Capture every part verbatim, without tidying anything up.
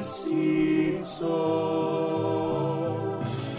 Simpsons.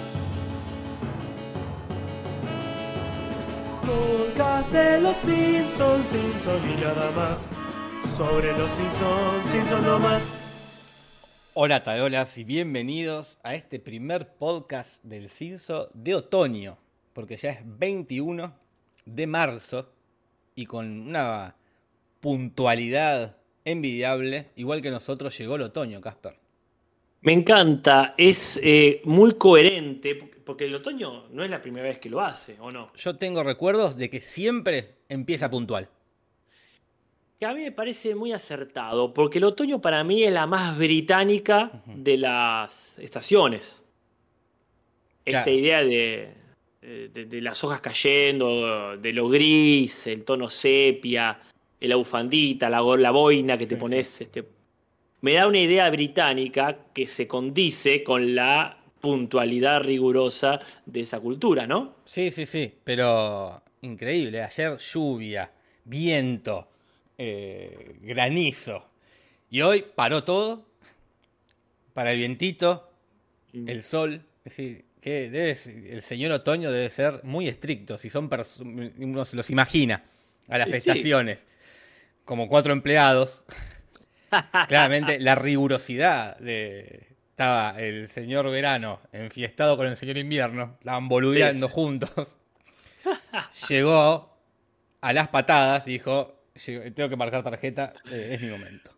Podcast de los Simpsons, Simpsons y nada más. Sobre los Simpsons, Simpsons no más. Hola tarolas y bienvenidos a este primer podcast del Simpson de otoño, porque ya es veintiuno de marzo y con una puntualidad envidiable, igual que nosotros llegó el otoño, Casper. Me encanta, es eh, muy coherente, porque el otoño no es la primera vez que lo hace, ¿o no? Yo tengo recuerdos de que siempre empieza puntual. Que a mí me parece muy acertado, porque el otoño para mí es la más británica uh-huh. de las estaciones. Esta Claro. idea de, de, de las hojas cayendo, de lo gris, el tono sepia, la bufandita, la, la boina que te sí, pones... Sí. Este, me da una idea británica que se condice con la puntualidad rigurosa de esa cultura, ¿no? Sí, sí, sí, pero increíble. Ayer lluvia, viento... Eh, granizo y hoy paró todo para el vientito, mm. el sol. Es decir, que debe ser, el señor otoño debe ser muy estricto si son pers- uno se los imagina a las sí. estaciones como cuatro empleados. Claramente la rigurosidad de estaba el señor verano enfiestado con el señor invierno, estaban boludeando sí. juntos. Llegó a las patadas y dijo: tengo que marcar tarjeta, eh, es mi momento.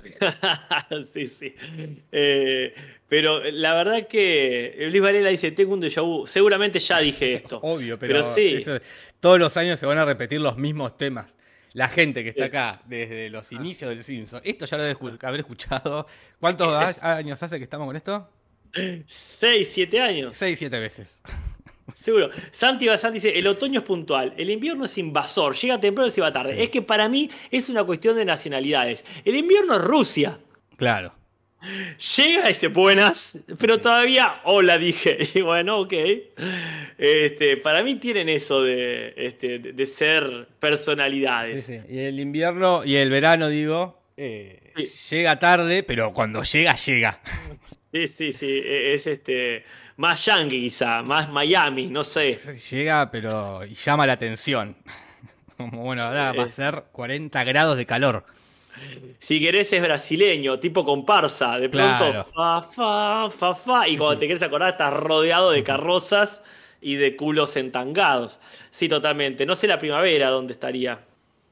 sí, sí. Eh, pero la verdad que Luis Varela dice, tengo un déjà vu. Seguramente ya dije esto. Obvio, pero, pero sí. Eso, todos los años se van a repetir los mismos temas. La gente que está acá desde los inicios del Simpson, esto ya lo debe haber escuchado. ¿Cuántos años hace que estamos con esto? Seis, siete años. Seis, siete veces. Seguro. Santi Bazán dice, el otoño es puntual, el invierno es invasor, llega temprano y se va tarde. Sí. Es que para mí es una cuestión de nacionalidades. El invierno es Rusia. Claro. Llega y se buenas, pero sí. todavía hola dije. Y bueno, ok. Este, para mí tienen eso de, este, de ser personalidades. Sí, sí. Y el invierno y el verano, digo, eh, sí. llega tarde, pero cuando llega, llega. Sí, sí, sí. Es este... más yankee quizá, más Miami, no sé. Llega, pero llama la atención. Como bueno, ahora va a ser cuarenta grados de calor. Si querés es brasileño, tipo comparsa. De pronto, claro. fa, fa, fa, fa. Y cuando sí. te querés acordar, estás rodeado de carrozas y de culos entangados. Sí, totalmente. No sé la primavera dónde estaría.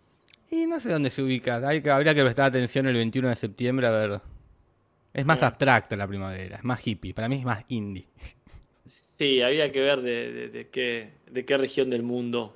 Y no sé dónde se ubica. Hay que, habría que prestar atención el veintiuno de septiembre a ver. Es más bueno. abstracta la primavera, es más hippie. Para mí es más indie. Sí, habría que ver de, de, de, qué, de qué región del mundo.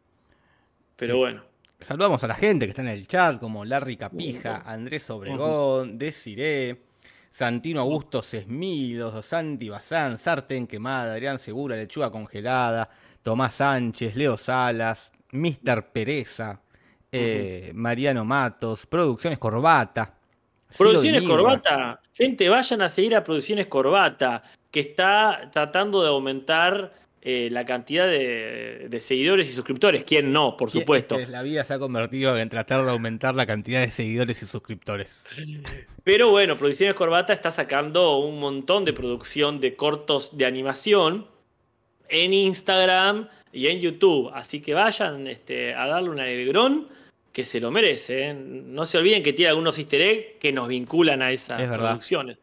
Pero bueno. Saludamos a la gente que está en el chat, como Larry Capija, Andrés Obregón, Desiree, Santino Augusto Sesmilos, Santi Bazán, Sartén Quemada, Adrián Segura, Lechuga Congelada, Tomás Sánchez, Leo Salas, mister Pereza, eh, uh-huh. Mariano Matos, Producciones Corbata. Producciones Corbata, gente, vayan a seguir a Producciones Corbata, que está tratando de aumentar eh, la cantidad de, de seguidores y suscriptores. ¿Quién no? Por supuesto. Es que la vida se ha convertido en tratar de aumentar la cantidad de seguidores y suscriptores. Pero bueno, Producciones Corbata está sacando un montón de producción de cortos de animación en Instagram y en YouTube. Así que vayan este, a darle un alegrón, que se lo merece, ¿eh? No se olviden que tiene algunos easter eggs que nos vinculan a esas es producciones.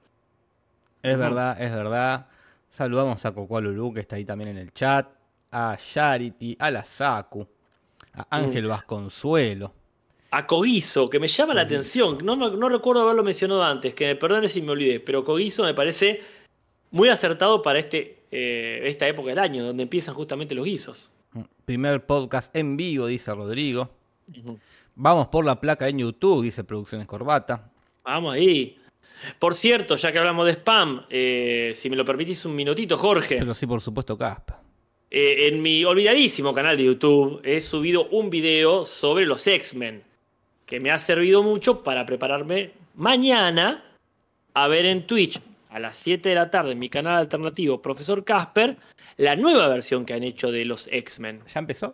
Es uh-huh. verdad, es verdad. Saludamos a Coco Lulú, que está ahí también en el chat, a Charity, a la Saku, a Ángel uh. Vasconsuelo. A Coguizo, que me llama Coguizo. la atención. No, no recuerdo haberlo mencionado antes, que me perdone si me olvidé, pero Coguizo me parece muy acertado para este, eh, esta época del año, donde empiezan justamente los guisos. Primer podcast en vivo, dice Rodrigo. Uh-huh. Vamos por la placa en YouTube, dice Producciones Corbata. Vamos ahí. Por cierto, ya que hablamos de spam, eh, si me lo permitís un minutito, Jorge. Pero sí, por supuesto, Casp. Eh, en mi olvidadísimo canal de YouTube he subido un video sobre los X-Men, que me ha servido mucho para prepararme mañana a ver en Twitch a las siete de la tarde en mi canal alternativo Profesor Casper la nueva versión que han hecho de los X-Men. ¿Ya empezó?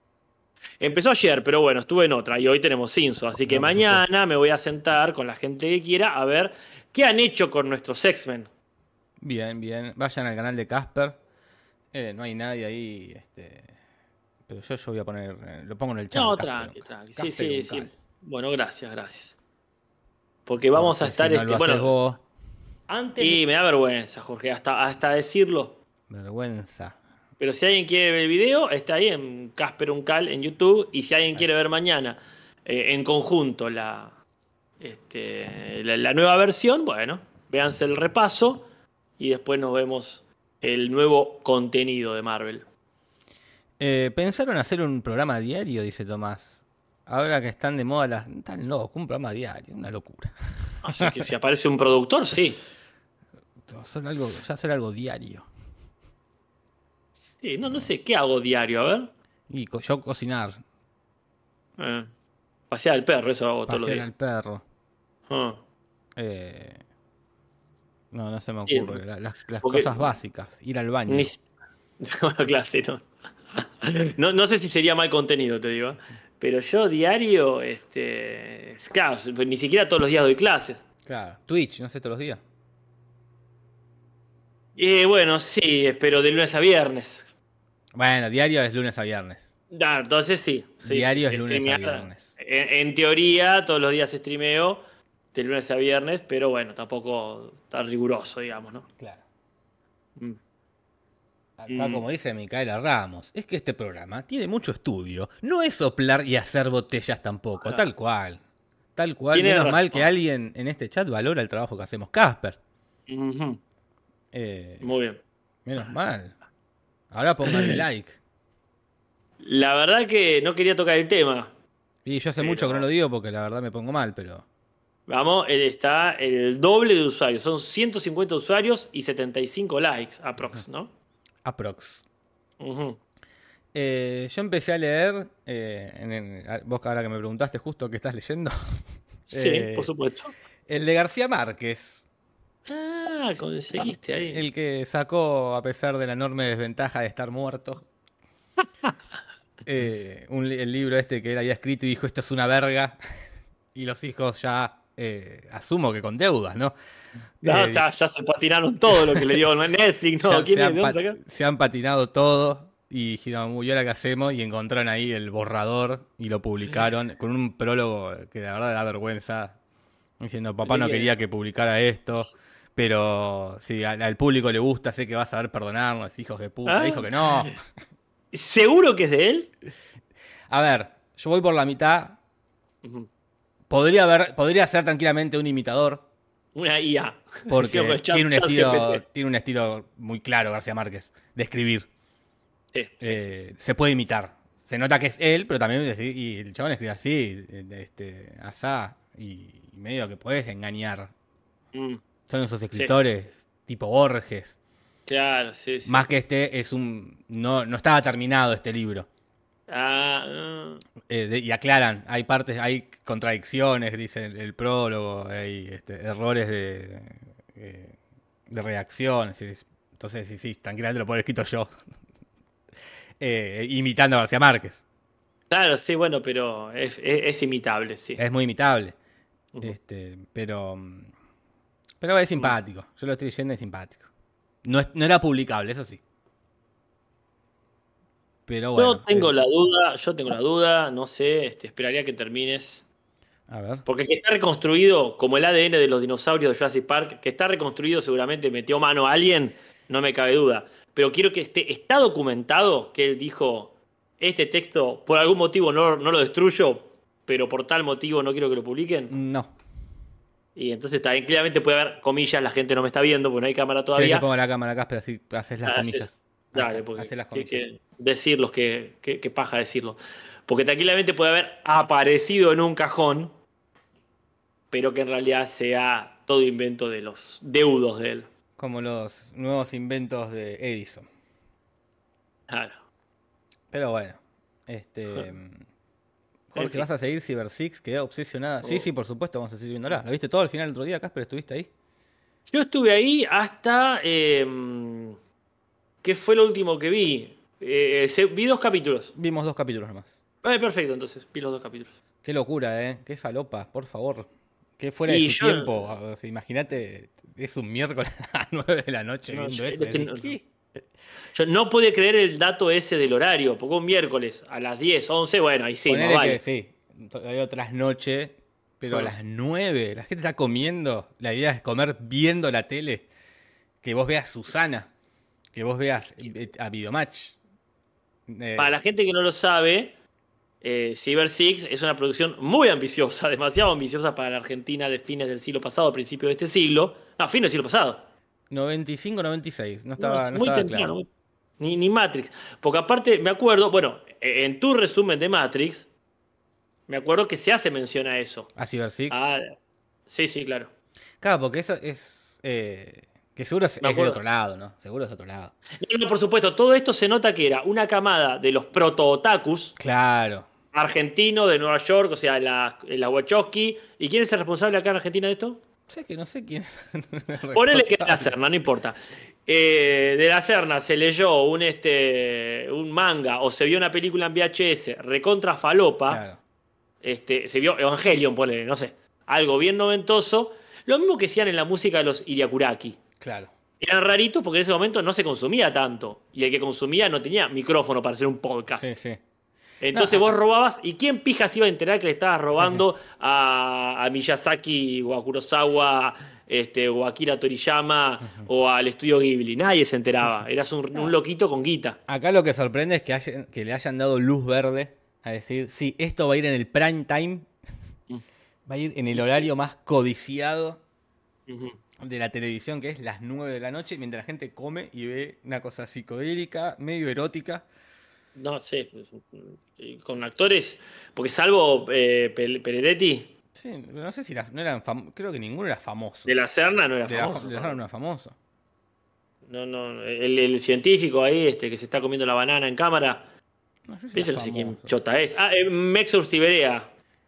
Empezó ayer, pero bueno, estuve en otra y hoy tenemos Simpson, así que no, mañana me voy a sentar con la gente que quiera a ver ¿Qué han hecho con nuestros X-Men? Bien, bien. Vayan al canal de Casper. Eh, no hay nadie ahí. Este... Pero yo, yo voy a poner. eh, lo pongo en el chat. No, Casper tranqui, Uncal. tranqui. Sí, Casper sí, sí. Uncal. Bueno, gracias, gracias. Porque vamos a Porque estar. si no este, lo haces bueno, vos, Antes y me da vergüenza, Jorge, hasta, hasta decirlo. vergüenza. Pero si alguien quiere ver el video, está ahí en Casper Uncal en YouTube. Y si alguien quiere ver mañana eh, en conjunto la, este, la, la nueva versión, bueno, véanse el repaso y después nos vemos el nuevo contenido de Marvel. Eh, pensaron hacer un programa diario, dice Tomás. Ahora que están de moda las. Tan locos, un programa diario, una locura. Así que si aparece un productor, sí. Hacer algo, ya hacer algo diario. Sí, no, no sé, ¿qué hago diario? A ver. Y co- yo cocinar, Eh, pasear al perro, eso hago todos los pasear días. al perro. Ah. eh, No, no se me Bien, ocurre. La- Las, las porque- cosas básicas. Ir al baño. Ni... Bueno, clase, ¿no? no. No sé si sería mal contenido, te digo. Pero yo diario, este, claro, ni siquiera todos los días doy clases. Claro. Twitch, no sé, todos los días. Eh, bueno, sí, pero de lunes a viernes. Bueno, diario es lunes a viernes. Ah, entonces sí. sí, Diario sí, es lunes a streamear. viernes. En, en teoría, todos los días streameo de lunes a viernes, pero bueno, tampoco tan riguroso, digamos, ¿no? Claro. Mm. Acá, Mm. como dice Micaela Ramos, es que este programa tiene mucho estudio. No es soplar y hacer botellas tampoco. Claro. Tal cual. Tal cual. Tiene Menos mal razón. que alguien en este chat valora el trabajo que hacemos Casper. Ujú. Eh, Muy bien. menos mal. Ahora pónganle like. La verdad que no quería tocar el tema. Y yo hace Pero- mucho que no lo digo porque la verdad me pongo mal, pero. Vamos, él está el doble de usuarios. Son ciento cincuenta usuarios y setenta y cinco likes, aprox, ¿no? Aprox. Ujú. Eh, yo empecé a leer. eh, en, en- a- vos ahora que me preguntaste justo qué estás leyendo. Sí, Eh, por supuesto. El de García Márquez. Ah, conseguiste ahí. El que sacó, a pesar de la enorme desventaja de estar muerto, eh, un li- el libro este que él había escrito y dijo, esto es una verga. Y los hijos ya, eh, asumo que con deudas, ¿no? No, Eh, ya, ya se patinaron todo lo que le dio Netflix, ¿no? ya ¿Quién se, es? han ¿De dónde pa- saca? se han patinado todo y dijeron, uy, ¿y ahora qué hacemos? Y encontraron ahí el borrador y lo publicaron con un prólogo que la verdad da vergüenza. Diciendo, papá no Bien. quería que publicara esto, pero si al, al público le gusta, sé que va a saber perdonarnos, hijos de puta. Ah. Dijo que no. ¿Seguro que es de él? A ver, yo voy por la mitad. Ujú. Podría haber, podría ser tranquilamente un imitador, Una I A. porque Sí, con chat- tiene un chat estilo, G P T. tiene un estilo muy claro, García Márquez, de escribir. Sí, sí, Eh, sí, sí. Se puede imitar. Se nota que es él, pero también decir- y el chabón escribe así, eh, este, asá, y, y medio que puedes engañar. Mm, Son esos escritores tipo Borges. claro, sí, sí. Más que este es un. No, no estaba terminado este libro. Ah, ah. Eh, de- y aclaran, hay partes, hay contradicciones, dice el, el prólogo, hay este, errores de, eh, de redacción. así es. Entonces, sí, sí, tranquilamente lo puedo haber escrito yo. Eh, imitando a García Márquez. Claro, sí, bueno, pero es, es- es imitable, sí. Es muy imitable. Ujú. Este, pero. mm, Pero es simpático. Yo lo estoy leyendo y es simpático. No, es- no era publicable, eso sí. Pero bueno. yo tengo eh, la duda, yo tengo la duda, no sé, este, esperaría que termines. A ver. Porque que está reconstruido, como el A D N de los dinosaurios de Jurassic Park, que está reconstruido seguramente metió mano a alguien, no me cabe duda. Pero quiero que esté, está documentado que él dijo, este texto por algún motivo no, no lo destruyo, pero por tal motivo no quiero que lo publiquen. No. Y entonces también claramente puede haber comillas, la gente no me está viendo porque no hay cámara ¿Querés todavía. que ponga la cámara acá? Pero así haces las Ah, comillas. haces- Dale, Acá, porque haces las que, comillas. que decirlos que, que, que paja decirlo. Porque tranquilamente puede haber aparecido en un cajón, pero que en realidad sea todo invento de los deudos de él. Como los nuevos inventos de Edison. Claro. Pero bueno. Este. Jorge, En fin. ¿vas a seguir Cyber Six? Quedó obsesionada. Sí, Oh. sí, por supuesto, vamos a seguir viéndola. ¿Lo viste todo al final el otro día, Casper? ¿Estuviste ahí? Yo estuve ahí hasta... eh, ¿qué fue lo último que vi? Eh, se- vi dos capítulos. Vimos dos capítulos nomás. Eh, perfecto, entonces, vi los dos capítulos. Qué locura, ¿eh? Qué falopa, por favor. Que fuera de Y su yo- tiempo. O sea, imagínate, es un miércoles a las nueve de la noche No, viendo yo- eso. es que ¿De no- qué? Yo no pude creer el dato ese del horario, porque un miércoles a las diez, once, bueno, ahí sí, Ponele no vale. que sí, hay otras noches, pero a Ah. las nueve la gente está comiendo. La idea es comer viendo la tele. Que vos veas Susana, que vos veas eh, a Videomatch. Eh, Para la gente que no lo sabe, eh, Cyber Six es una producción muy ambiciosa, demasiado ambiciosa para la Argentina de fines del siglo pasado, principios de este siglo. No, fines del siglo pasado. noventa y cinco, noventa y seis, no No, estaba, es no muy estaba temprano. claro. muy- Ni, ni Matrix. Porque aparte, me acuerdo, bueno, eh, en tu resumen de Matrix, me acuerdo que se hace mención a eso. A Cyber Six. Ah, sí, sí, claro. Claro, porque eso es. eh, que seguro es, Me es de acuerdo. otro lado, ¿no? Seguro es de otro lado. No, no, por supuesto, todo esto se nota que era una camada de los proto-otakus Claro. argentinos de Nueva York, o sea, la, la Wachowski. ¿Y quién es el responsable acá en Argentina de esto? Sé que no sé quién es. Ponele que es de la responsable. Serna, no importa. Eh, de la Serna se leyó un, este, un manga o se vio una película en V H S recontra falopa. Claro. Este, se vio Evangelion, ponele, no sé. Algo bien noventoso. Lo mismo que hacían en la música de los Iriakuraki. Claro. Eran raritos porque en ese momento no se consumía tanto. Y el que consumía no tenía micrófono para hacer un podcast. Sí, sí. Entonces No, vos robabas. ¿Y quién pija se iba a enterar que le estabas robando a, a Miyazaki o a Kurosawa este, o a Akira Toriyama o al estudio Ghibli? Nadie se enteraba. Sí, sí. Eras un, No. un loquito con guita. Acá lo que sorprende es que, hayan- que le hayan dado luz verde a decir, sí, esto va a ir en el prime time, Mm. va a ir en el Sí. horario más codiciado Ujú. de la televisión, que es las nueve de la noche, mientras la gente come y ve una cosa psicodélica, medio erótica. No sé. pues, y con actores. Porque salvo eh, Pel- Pereretti, Sí, pero no sé si era- no eran fam- creo que ninguno era famoso. de la Serna no era De la famoso. fa- de la Serna no era famoso. No, no, el, el científico ahí, este, que se está comiendo la banana en cámara. No sé si Ese era no sé quién famoso. chota es. Ah, eh, Mex Urtiberea.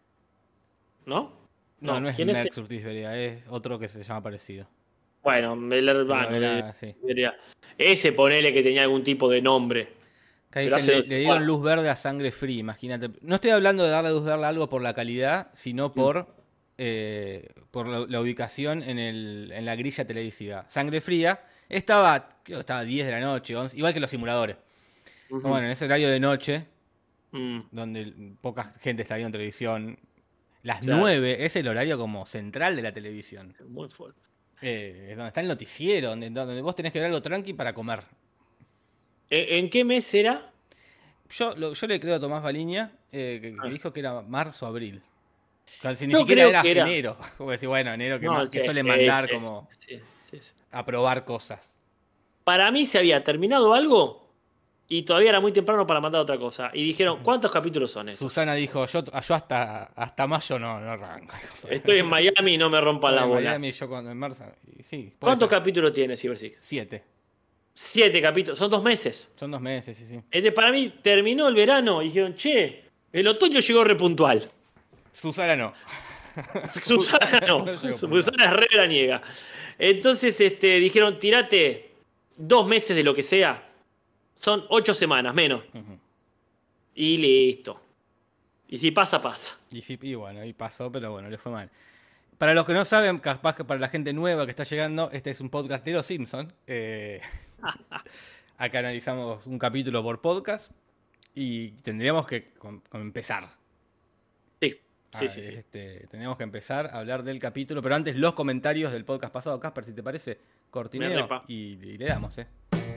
¿No? No, no es ¿quién es? Merck Surtis Berea, es otro que se llama parecido. Bueno, el hermano. Pero era de así. Urtiberea. Ese ponele que tenía algún tipo de nombre. Acá Pero dicen, hace le, dos le dieron squads. luz verde a Sangre Free, imagínate. No estoy hablando de darle luz verde a algo por la calidad, sino por, eh, por la, la ubicación en, el, en la grilla televisiva. Sangre Fría estaba, creo que estaba diez de la noche, once, igual que los simuladores. Ujú. Bueno, en ese horario de noche, Mm, donde poca gente está viendo televisión, las Claro. nueve es el horario como central de la televisión. muy fuerte. Eh, es donde está el noticiero, donde, donde vos tenés que ver algo tranqui para comer. ¿En, en qué mes era? Yo, lo- yo le creo a Tomás Baliña, eh, que, que Ah. dijo que era marzo abril. O sea, si ni Yo siquiera creo era que era- enero. Como decir, bueno, enero que, No, más- que sí, suele sí, mandar sí, como sí, sí, sí. a probar cosas. Para mí se había terminado algo y todavía era muy temprano para mandar otra cosa. Y dijeron, ¿cuántos capítulos son estos? Susana dijo, yo, yo hasta, hasta mayo no, no arranco. Estoy en Miami y no me rompan la en bola. Miami, yo cuando en marzo. y sí, puede ¿Cuántos ser. capítulos tiene Cyber Six? Siete. Siete capítulos. Son dos meses. Son dos meses, sí, sí. Este, para mí terminó el verano y dijeron, che, el otoño llegó repuntual. Susana no. Susana no. No llegó puntual. Susana es re veraniega. Entonces este, dijeron, tirate dos meses de lo que sea. Son ocho semanas, menos. Ujú. Y listo. Y si pasa, pasa. Y sí, y bueno, y pasó, pero bueno, le fue mal. Para los que no saben, capaz que para la gente nueva que está llegando, este es un podcast de Los Simpsons. Eh, acá analizamos un capítulo por podcast y tendríamos que com- com- empezar. Sí, sí, Ah, sí. sí. este, tendríamos que empezar a hablar del capítulo, pero antes los comentarios del podcast pasado. Casper, si te parece, Me cortineo repa. y, y le damos, ¿eh?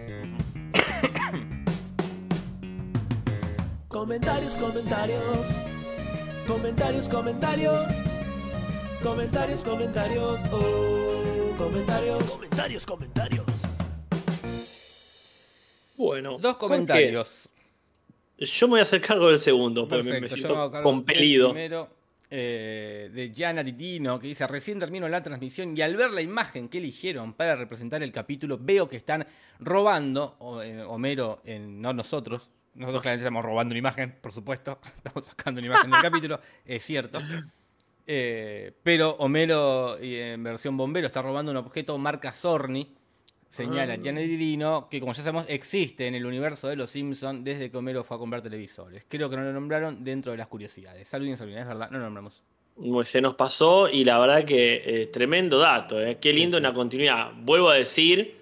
Comentarios, comentarios. Comentarios, comentarios. Comentarios, comentarios. Oh, comentarios. Comentarios, comentarios. Bueno. Dos ¿con comentarios. qué? Yo me voy a hacer cargo del segundo, porque me- me, Perfecto, yo me siento hago cargo del compelido. primero, eh, de Gianna Titino, que dice, recién termino la transmisión y al ver la imagen que eligieron para representar el capítulo, veo que están robando, o, eh, Homero, en, no nosotros, nosotros claramente estamos robando una imagen, por supuesto, estamos sacando una imagen del capítulo, es cierto, eh, pero Homero eh, en versión bombero está robando un objeto marca Sorny. Señala Ah. Gianna Titino que, como ya sabemos, existe en el universo de Los Simpsons desde que Homero fue a comprar televisores. Creo que no lo nombraron dentro de las curiosidades. Saludín, saludín, es verdad, no lo nombramos. Se nos pasó y la verdad que eh, tremendo dato, eh. Qué lindo Sí, en la sí. continuidad. Vuelvo a decir,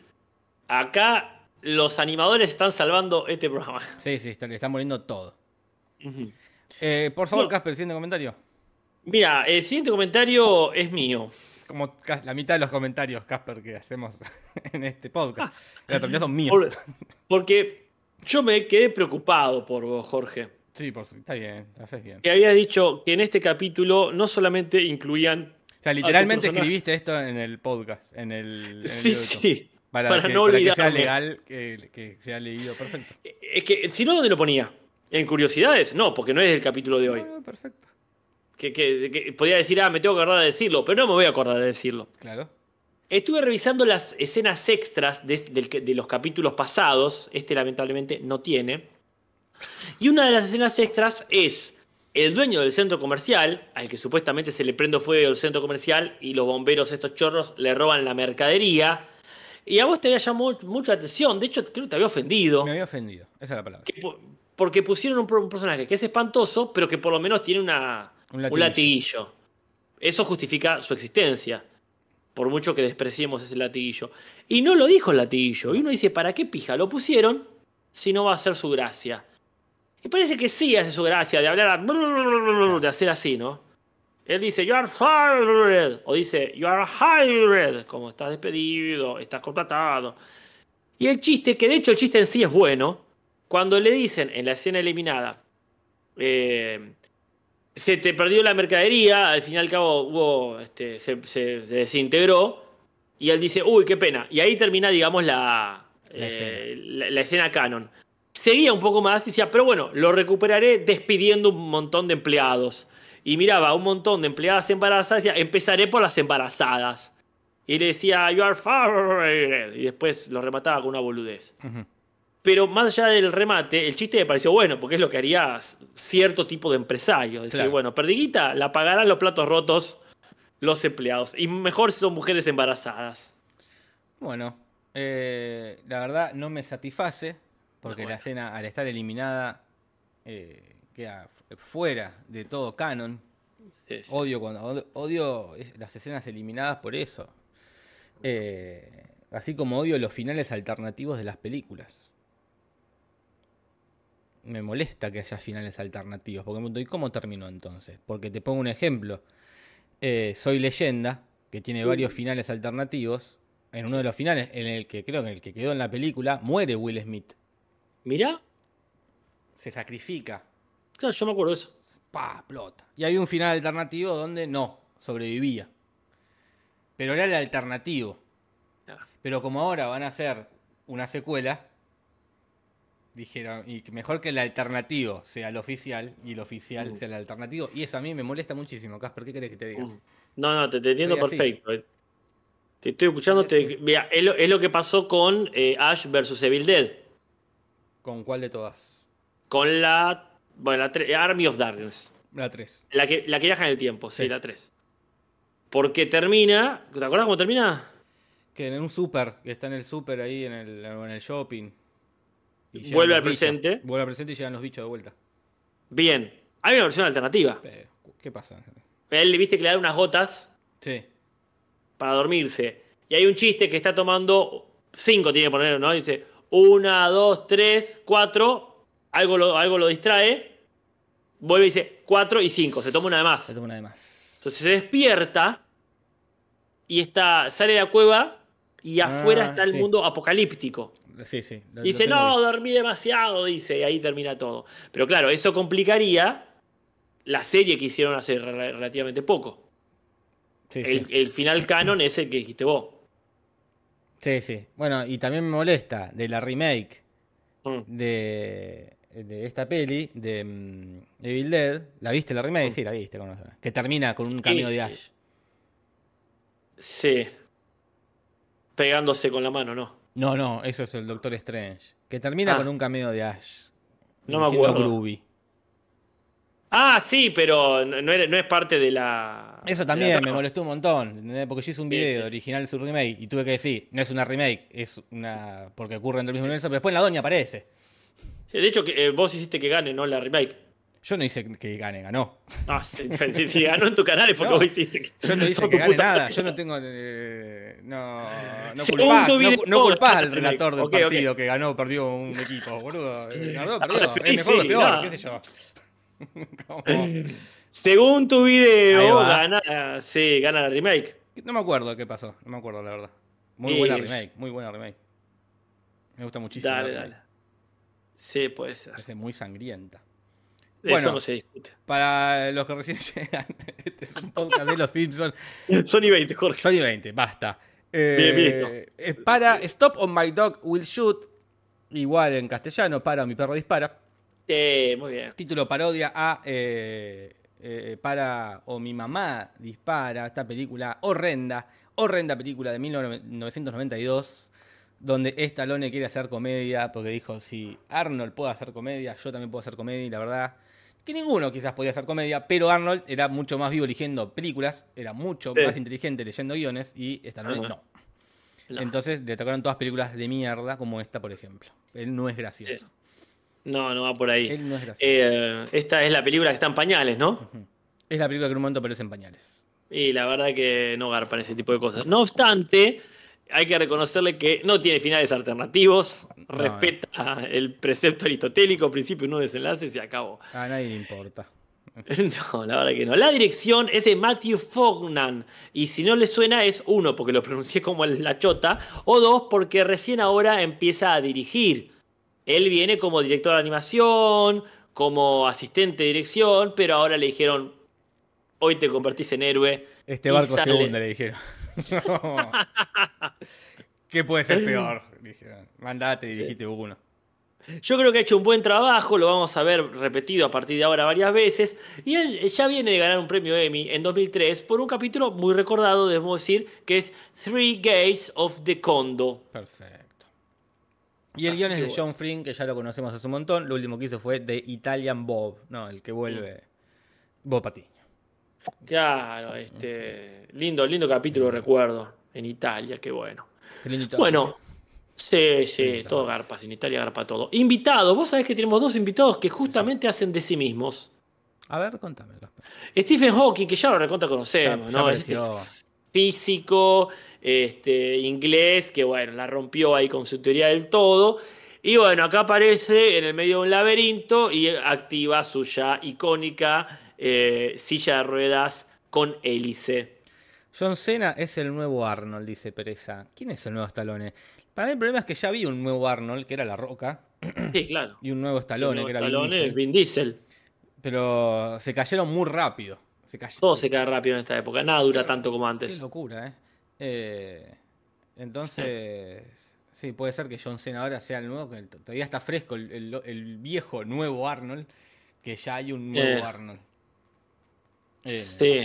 acá los animadores están salvando este programa. Sí, sí, está- le están poniendo todo. Ujú. Eh, por favor, Bueno, Casper, siguiente comentario. mira, el siguiente comentario es mío. Como ca- la mitad de los comentarios, Casper, que hacemos en este podcast. La otra mitad son míos. Por- porque yo me quedé preocupado por vos, Jorge. Sí, por su... está bien, haces bien. Que habías dicho que en este capítulo no solamente incluían O sea, a tu literalmente personaje. escribiste esto en el podcast, en el, en el Sí, video de YouTube. sí. Para, Para que, no para que sea olvidarme. legal, que, que sea leído. Perfecto. Es que, si no, ¿dónde lo ponía? ¿En curiosidades? No, porque no es del capítulo de hoy. No, no, perfecto. Que, que- que podía decir, ah, me tengo que acordar de decirlo, pero no me voy a acordar de decirlo. Claro. Estuve revisando las escenas extras de, del- de los capítulos pasados. Este lamentablemente no tiene. Y una de las escenas extras es el dueño del centro comercial, al que supuestamente se le prende fuego el centro comercial y los bomberos, estos chorros, le roban la mercadería. Y a vos te había llamado mucha atención. De hecho, creo que te había ofendido. Me había ofendido. Esa es la palabra. que po- porque pusieron un, pro- un personaje que es espantoso, pero que por lo menos tiene una, Un un latiguillo. latiguillo. Eso justifica su existencia. Por mucho que despreciemos ese latiguillo. Y no lo dijo el latiguillo. Y uno dice, ¿para qué pija lo pusieron si no va a ser su gracia? Y parece que sí hace su gracia de hablar, a- de hacer así, ¿no? Él dice, you are fired. O dice, you are hired. Como estás despedido, estás contratado. Y el chiste, que de hecho el chiste en sí es bueno, cuando le dicen en la escena eliminada, eh, se te perdió la mercadería, al fin y al cabo hubo, este, se, se- se desintegró, y él dice, uy, qué pena. Y ahí termina, digamos, la, La eh, la, la escena canon. Seguía un poco más y decía, pero bueno, lo recuperaré despidiendo un montón de empleados. Y miraba a un montón de empleadas embarazadas y decía, empezaré por las embarazadas. Y le decía, you are fired. Y después lo remataba con una boludez. Ujú. Pero más allá del remate, el chiste me pareció bueno, porque es lo que haría cierto tipo de empresario. Decir, Claro. bueno, perdiguita, la pagarán los platos rotos los empleados. Y mejor si son mujeres embarazadas. Bueno, eh, la verdad no me satisface, porque No, la bueno. escena, al estar eliminada, eh, queda f- fuera de todo canon. Sí, sí. Odio cuando od- odio es- las escenas eliminadas por eso. Eh, así como odio los finales alternativos de las películas. Me molesta que haya finales alternativos. Porque me pregunto, ¿y cómo terminó entonces? Porque te pongo un ejemplo. Eh, Soy Leyenda, que tiene varios finales alternativos. En uno de los finales, en el que creo que en el que quedó en la película, muere Will Smith. Mirá, Se sacrifica. claro, yo me acuerdo de eso. ¡Pah! Explota. Y hay un final alternativo donde no, sobrevivía. Pero era el alternativo. Claro. Pero como ahora van a hacer una secuela, dijeron, y que mejor que el alternativo sea el oficial y el oficial Mm. sea el alternativo. Y eso a mí me molesta muchísimo, Casper. ¿Qué querés que te diga? Mm. No, no, te, te entiendo Soy así. perfecto. eh. Te estoy escuchando. Soy Te, así. mira, es, lo, es lo que pasó con eh, Ash versus Evil Dead. ¿Con cuál de todas? Con la, bueno, la tre- Army of Darkness. La tres. La que, la que viaja en el tiempo, sí, Sí. la tres. Porque termina. ¿Te acuerdas cómo termina? Que en un súper, que está en el súper ahí en el, en el shopping. Y llegan Vuelve los al bichos. presente. Vuelve al presente y llegan los bichos de vuelta. Bien. Hay una versión alternativa. Pero, ¿qué pasa? Él, viste que le da unas gotas Sí. para dormirse. Y hay un chiste que está tomando. Cinco tiene que poner, ¿no? Dice: una, dos, tres, cuatro. Algo lo, algo lo distrae. Vuelve y dice cuatro y cinco. Se toma una de más. Se toma una de más. Entonces se despierta. Y está, sale de la cueva. Y afuera Ah, está el sí. mundo apocalíptico. Sí, sí. lo- Y dice, lo tengo no, visto. dormí demasiado, dice, y ahí termina todo. Pero claro, eso complicaría la serie que hicieron hace rel- relativamente poco. Sí, El, sí. el final canon es el que dijiste vos. Sí, sí. Bueno, y también me molesta de la remake Mm. de, de esta peli, de mm, Evil Dead. ¿La viste la remake? Mm. Sí, la viste. conoces. Que termina con un Sí, cameo de sí. Ash. Sí. Pegándose con la mano, ¿no? No, no, eso es el Doctor Strange. Que termina Ah. con un cameo de Ash. No me Diciendo acuerdo. Groovy. Ah, sí, pero no, no era- no es parte de la... Eso de la también me trama. molestó un montón, ¿entendés? Porque yo hice un Sí, video sí. original de su remake y tuve que decir, no es una remake, es una. Porque ocurre en el mismo universo, pero después en la doña aparece. Sí, de hecho, que, eh, vos hiciste que gane, ¿no? La remake. Yo no hice que gane, ganó. Ah, si, si, si ganó en tu canal es porque No, vos hiciste. Que, yo no hice sos que tu gane puta nada. madre. Yo no tengo. Eh, no no Según culpás, tu no, video, no culpás gana al el remake. relator del Ok, ok. partido que ganó o perdió un equipo, boludo. Eh, Ganó, perdió. Ah, Es sí, mejor o sí, peor, no. qué sé yo. ¿Cómo? Según tu Ahí video, va. gana, sí, gana la remake. No me acuerdo qué pasó. No me acuerdo, la verdad. Muy buena Y remake. Muy buena remake. Me gusta muchísimo la dale, remake. dale. Sí, puede ser. Parece muy sangrienta. Eso Bueno, no se discute. para los que recién llegan, este es un podcast de Los Simpsons. Sony veinte, Jorge. Sony veinte, basta. Bien, bien, Eh, es para Stop on My Dog Will Shoot. Igual en castellano, para Mi Perro Dispara. Sí, muy bien. Título parodia a eh, eh, Para o Mi Mamá Dispara. Esta película horrenda. Horrenda película de mil novecientos noventa y dos. Donde Stallone quiere hacer comedia. Porque dijo, si Arnold puede hacer comedia, yo también puedo hacer comedia. Y la verdad, que ninguno quizás podía hacer comedia. Pero Arnold era mucho más vivo eligiendo películas. Era mucho Sí. más inteligente leyendo guiones. Y Stallone Ajá. no. No. Entonces le tocaron todas películas de mierda como esta, por ejemplo. Él no es gracioso. No, no va por ahí. Él no es gracioso. Eh, esta es la película que está en pañales, ¿no? Ujú. Es la película que en un momento aparece en pañales. Y la verdad que no garpan ese tipo de cosas. No obstante, hay que reconocerle que no tiene finales alternativos, No, respeta el precepto aristotélico, principio, no desenlace, y se acabó. A nadie le importa. No, la verdad que no. La dirección es de Matthew Fognan. Y si no le suena, es uno, porque lo pronuncié como la chota, o dos, porque recién ahora empieza a dirigir. Él viene como director de animación, como asistente de dirección, pero ahora le dijeron, hoy te convertís en héroe. Este y barco se sale- hunde, le dijeron. ¿Qué puede ser peor? Dijeron, mandate y dijiste uno. Yo creo que ha hecho un buen trabajo, lo vamos a ver repetido a partir de ahora varias veces. Y él ya viene de ganar un premio Emmy en dos mil tres por un capítulo muy recordado, debemos decir, que es Three Gays of the Condo. Perfecto. Y el Así guion es que de bueno. John Frink, que ya lo conocemos hace un montón. Lo último que hizo fue de Italian Bob. No, el que vuelve. Bob Patiño. Claro, este lindo, lindo capítulo recuerdo en Italia, qué bueno. Qué lindo Italia. Bueno, sí, sí, Sí, todo claro. garpas, en Italia garpa todo. Invitados, vos sabés que tenemos dos invitados que justamente hacen de sí mismos. A ver, contame, Gaspar. Stephen Hawking, que ya lo recontra conocemos, Ya- ya ¿no? Este apareció. físico, este, inglés, que bueno, la rompió ahí con su teoría del todo. Y bueno, acá aparece en el medio de un laberinto y activa su ya icónica eh, silla de ruedas con hélice. John Cena es el nuevo Arnold, dice Pereza. ¿Quién es el nuevo Stallone? Para mí el problema es que ya vi un nuevo Arnold, que era La Roca, Sí, claro. y un nuevo Stallone, El que era nuevo Vin Stallone Diesel. es Vin Diesel. Pero se cayeron muy rápido. Se cayeron. Todo se cae rápido en esta época. Nada dura Qué- tanto como Qué antes. locura, ¿eh? Eh, entonces, sí, puede ser que John Cena ahora sea el nuevo, que todavía está fresco el, el- el viejo nuevo Arnold, que ya hay un nuevo Eh. Arnold. Eh, Sí,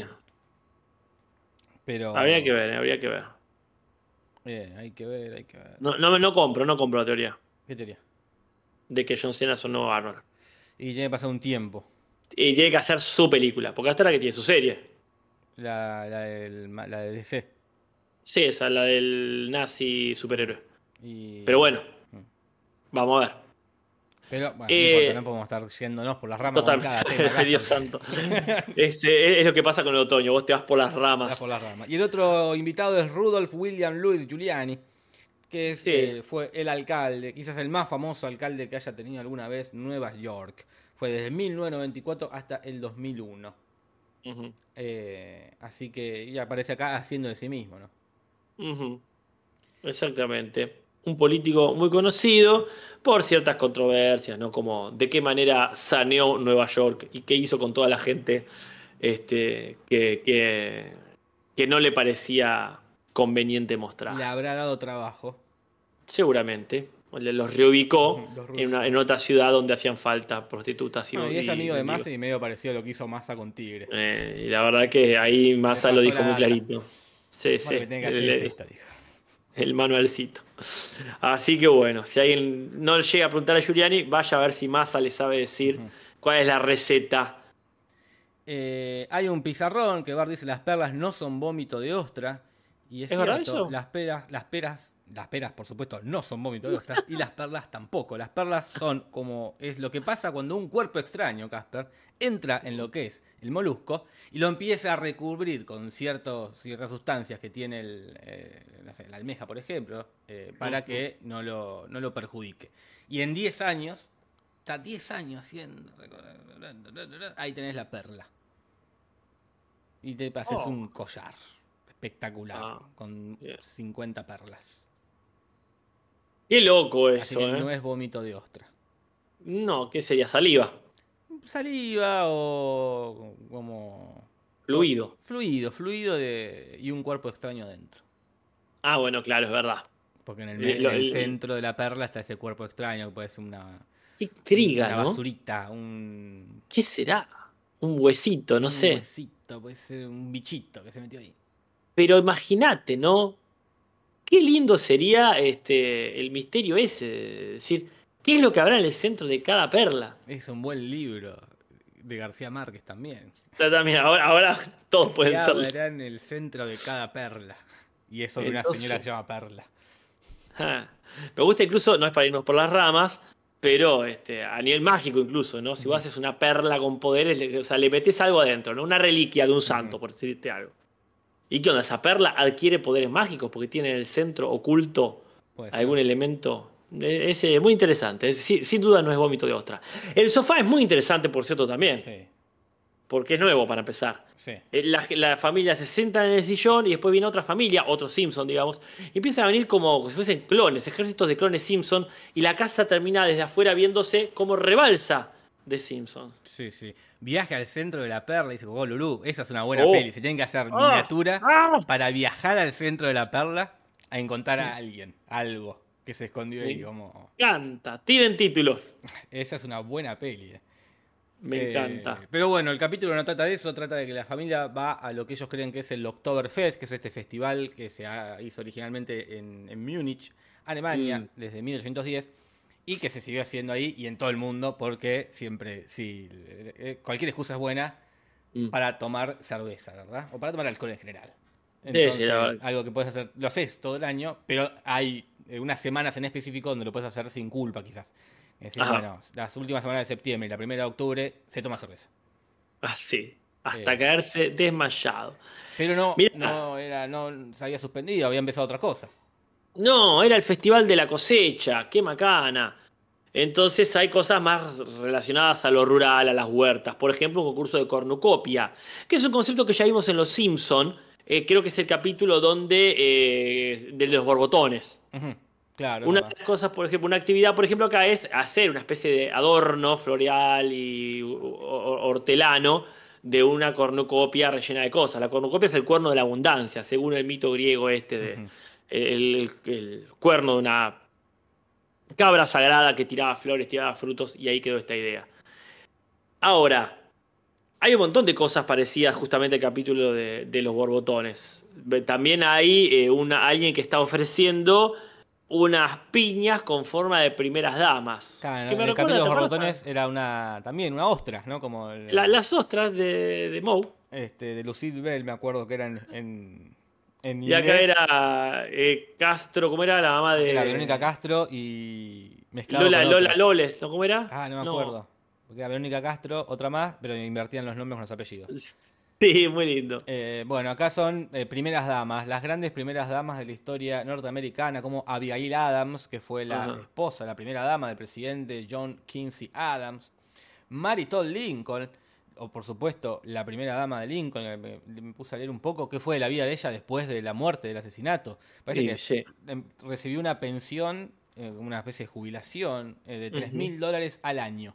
Pero habría que ver, habría que ver. eh, hay que ver, hay que ver. No, no, no compro, no compro la teoría ¿Qué teoría? de que John Cena es un nuevo Arnold. Y tiene que pasar un tiempo. Y tiene que hacer su película, porque hasta ahora que tiene su serie. La, la, del- la de D C. Sí, esa, la del nazi superhéroe. Y... Pero bueno, Mm. vamos a ver. Pero bueno, Eh, no importa, no podemos estar yéndonos por las ramas con cada tema. Totalmente, acá, Dios porque- santo. Es, eh, es lo que pasa con el otoño, vos te vas por las Vas ramas. por las ramas. Y el otro invitado es Rudolph William Louis Giuliani, que es, Sí. eh, fue el alcalde, quizás el más famoso alcalde que haya tenido alguna vez Nueva York. Fue desde mil novecientos noventa y cuatro hasta el dos mil uno. Ujú, Eh, así que y aparece acá haciendo de sí mismo, ¿no? ujú. Exactamente. Un político muy conocido por ciertas controversias, ¿no? Como de qué manera saneó Nueva York y qué hizo con toda la gente este, que, que, que no le parecía conveniente mostrar. Le habrá dado trabajo. Seguramente. Le- Los reubicó Ujú, los reubicó. en, una- en otra ciudad donde hacían falta prostitutas y, Bueno, y es amigo de mendigos. Massa y medio parecido a lo que hizo Massa con Tigre. Eh, y la verdad que ahí Massa pasó lo dijo la muy data. clarito. Sí, Bueno, sí. que tiene que hacer El- es esta, dijo. el manualcito. Así que bueno, si alguien no le llega a preguntar a Giuliani, vaya a ver si Massa le sabe decir Ujú. cuál es la receta. Eh, hay un pizarrón que Bart dice las perlas no son vómito de ostra. Y es, ¿Es verdad cierto, eso? las peras, las peras las peras, por supuesto, no son vómito de ostras, y las perlas tampoco. Las perlas son como es lo que pasa cuando un cuerpo extraño, Casper, entra en lo que es el molusco y lo empieza a recubrir con ciertos, ciertas sustancias que tiene el, eh, no sé, la almeja, por ejemplo, eh, para que no lo, no lo perjudique. Y en diez años, está diez años haciendo, ahí tenés la perla. Y te haces Oh. un collar espectacular Ah, con bien. cincuenta perlas. Qué loco Así eso, que ¿eh? no es vómito de ostra. No, ¿qué sería? Saliva. Saliva o como... Fluido. Fluido, fluido de... y un cuerpo extraño adentro. Ah, bueno, claro, es verdad. Porque en el, Eh, en lo- el el- centro de la perla está ese cuerpo extraño que puede ser una, Qué intriga, una ¿no? basurita, un, ¿Qué será? Un huesito, no un sé. huesito, puede ser un bichito que se metió ahí. Pero imagínate, ¿no? Qué lindo sería este, el misterio ese. De decir, ¿qué es lo que habrá en el centro de cada perla? Es un buen libro de García Márquez también. Ya también, ahora, ahora todos ¿Qué pueden ser. habrá en el centro de cada perla? Y es sobre una Entonces, señora que se llama Perla. ah, me gusta incluso, no es para irnos por las ramas, pero este, a nivel mágico incluso, ¿no? Si vos haces una perla con poderes, le- o sea, le metés algo adentro, ¿no? Una reliquia de un santo, por decirte algo. ¿Y qué onda? ¿Esa perla adquiere poderes mágicos porque tiene en el centro oculto Puede algún ser. elemento? E- Ese es muy interesante. Es- sí, sin duda no es vómito de ostra. El sofá es muy interesante, por cierto, también. Sí, Porque es nuevo para empezar. sí. Eh, La, la familia se sienta en el sillón y después viene otra familia, otro Simpson, digamos, y empiezan a venir como si fuesen clones, ejércitos de clones Simpson, y la casa termina desde afuera viéndose como rebalsa de Simpsons. Sí, sí. Viaje al centro de la perla y dice, oh, Lulú, esa es una buena Oh. peli. Se tienen que hacer Ah. miniatura Ah. para viajar al centro de la perla a encontrar a alguien, algo que se escondió ahí. Me Como... encanta. Tiren títulos. Esa es una buena peli. eh. Me Eh, encanta. Pero bueno, el capítulo no trata de eso, trata de que la familia va a lo que ellos creen que es el Oktoberfest, que es este festival que se ha- hizo originalmente en, en Múnich, Alemania, Mm. desde mil ochocientos diez, y que se siguió haciendo ahí y en todo el mundo, porque siempre, sí, eh, cualquier excusa es buena Mm. para tomar cerveza, ¿verdad? O para tomar alcohol en general. Sí, Entonces, sí, la verdad. algo que puedes hacer, lo haces todo el año, pero hay eh, unas semanas en específico donde lo puedes hacer sin culpa, quizás. Es decir, Ajá. bueno, las últimas semanas de septiembre y la primera de octubre se toma cerveza. Así. Hasta Eh. caerse desmayado. Pero no, Mirá. no era, no se había suspendido, había empezado otra cosa. No, era el Festival de la Cosecha. Qué macana. Entonces hay cosas más relacionadas a lo rural, a las huertas. Por ejemplo, un concurso de cornucopia, que es un concepto que ya vimos en Los Simpson. Eh, creo que es el capítulo donde eh, de los borbotones. Ujú, claro, es Una de verdad. las cosas, por ejemplo, una actividad, por ejemplo, acá es hacer una especie de adorno floreal y o- o- hortelano de una cornucopia rellena de cosas. La cornucopia es el cuerno de la abundancia, según el mito griego este de Ujú. el, el- el cuerno de una cabra sagrada que tiraba flores, tiraba frutos, y ahí quedó esta idea. Ahora, hay un montón de cosas parecidas justamente al capítulo de, de los borbotones. Ve- También hay eh, una, alguien que está ofreciendo unas piñas con forma de primeras damas. Claro, Que en me el recuerda, capítulo de ¿te los acuerdas? borbotones era una, también una ostra, ¿no? Como el, La- las ostras de, de Moe. este, de Lucille Bell, me acuerdo que era en, en, en Y acá inglés. era eh, Castro, ¿cómo era la mamá de. Era Verónica Castro y mezclado Lola, con Lola otra. Loles, ¿no? ¿Cómo era? Ah, no me acuerdo. Porque era Verónica Castro, otra más, pero invertían los nombres con los apellidos. Sí, muy lindo. Eh, bueno, acá son eh, primeras damas, las grandes primeras damas de la historia norteamericana, como Abigail Adams, que fue la Ajá. esposa, la primera dama del presidente John Quincy Adams, Mary Todd Lincoln, o por supuesto la primera dama de Lincoln, que me, me puse a leer un poco, qué fue de la vida de ella después de la muerte, del asesinato. Parece Sí, que sí. em, recibió una pensión, eh, una especie de jubilación, eh, de tres Ujú. mil dólares al año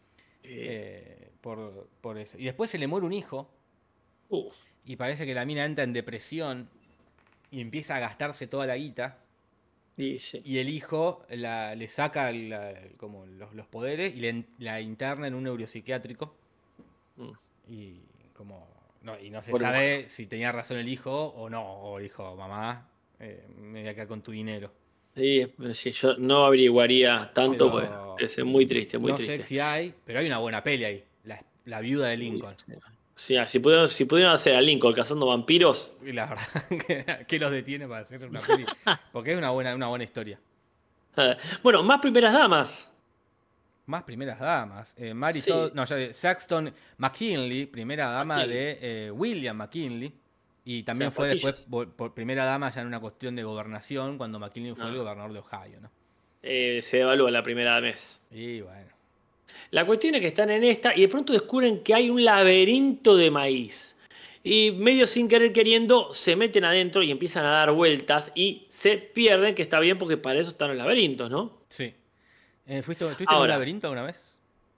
Eh, eh, por, por eso. Y después se le muere un hijo. uf, Y parece que la mina entra en depresión y empieza a gastarse toda la guita. y sí. Y el hijo la- le saca la- como los, los poderes y le, la interna en un neuropsiquiátrico. Mm. Y como no, y no se Bueno, sabe si tenía razón el hijo o no. O dijo, mamá, eh, me voy a quedar con tu dinero. Sí, sí, yo no averiguaría tanto, Pero pues es muy triste, muy no triste. sé si hay, pero hay una buena peli ahí. La, la viuda de Lincoln. Sí, ah, si, pudieron, si pudieron hacer a Lincoln cazando vampiros. Y la verdad, que, que los detiene para hacer una peli. Porque es una buena, una buena historia. eh, Bueno, más primeras damas. Más primeras damas. Eh, Mary Sí. Todd- no, ya, Saxton McKinley, primera dama McKinley. de eh, William McKinley. Y también Las fue después pastillas. por, por primera dama ya en una cuestión de gobernación, cuando McKinley fue Ah. el gobernador de Ohio, ¿no? Eh, se evalúa la primera mes. Y bueno. La cuestión es que están en esta y de pronto descubren que hay un laberinto de maíz. Y medio sin querer queriendo se meten adentro y empiezan a dar vueltas y se pierden, que está bien porque para eso están los laberintos, ¿no? Sí. Eh, ¿fuiste, ¿Estuviste en un Ahora. laberinto alguna vez?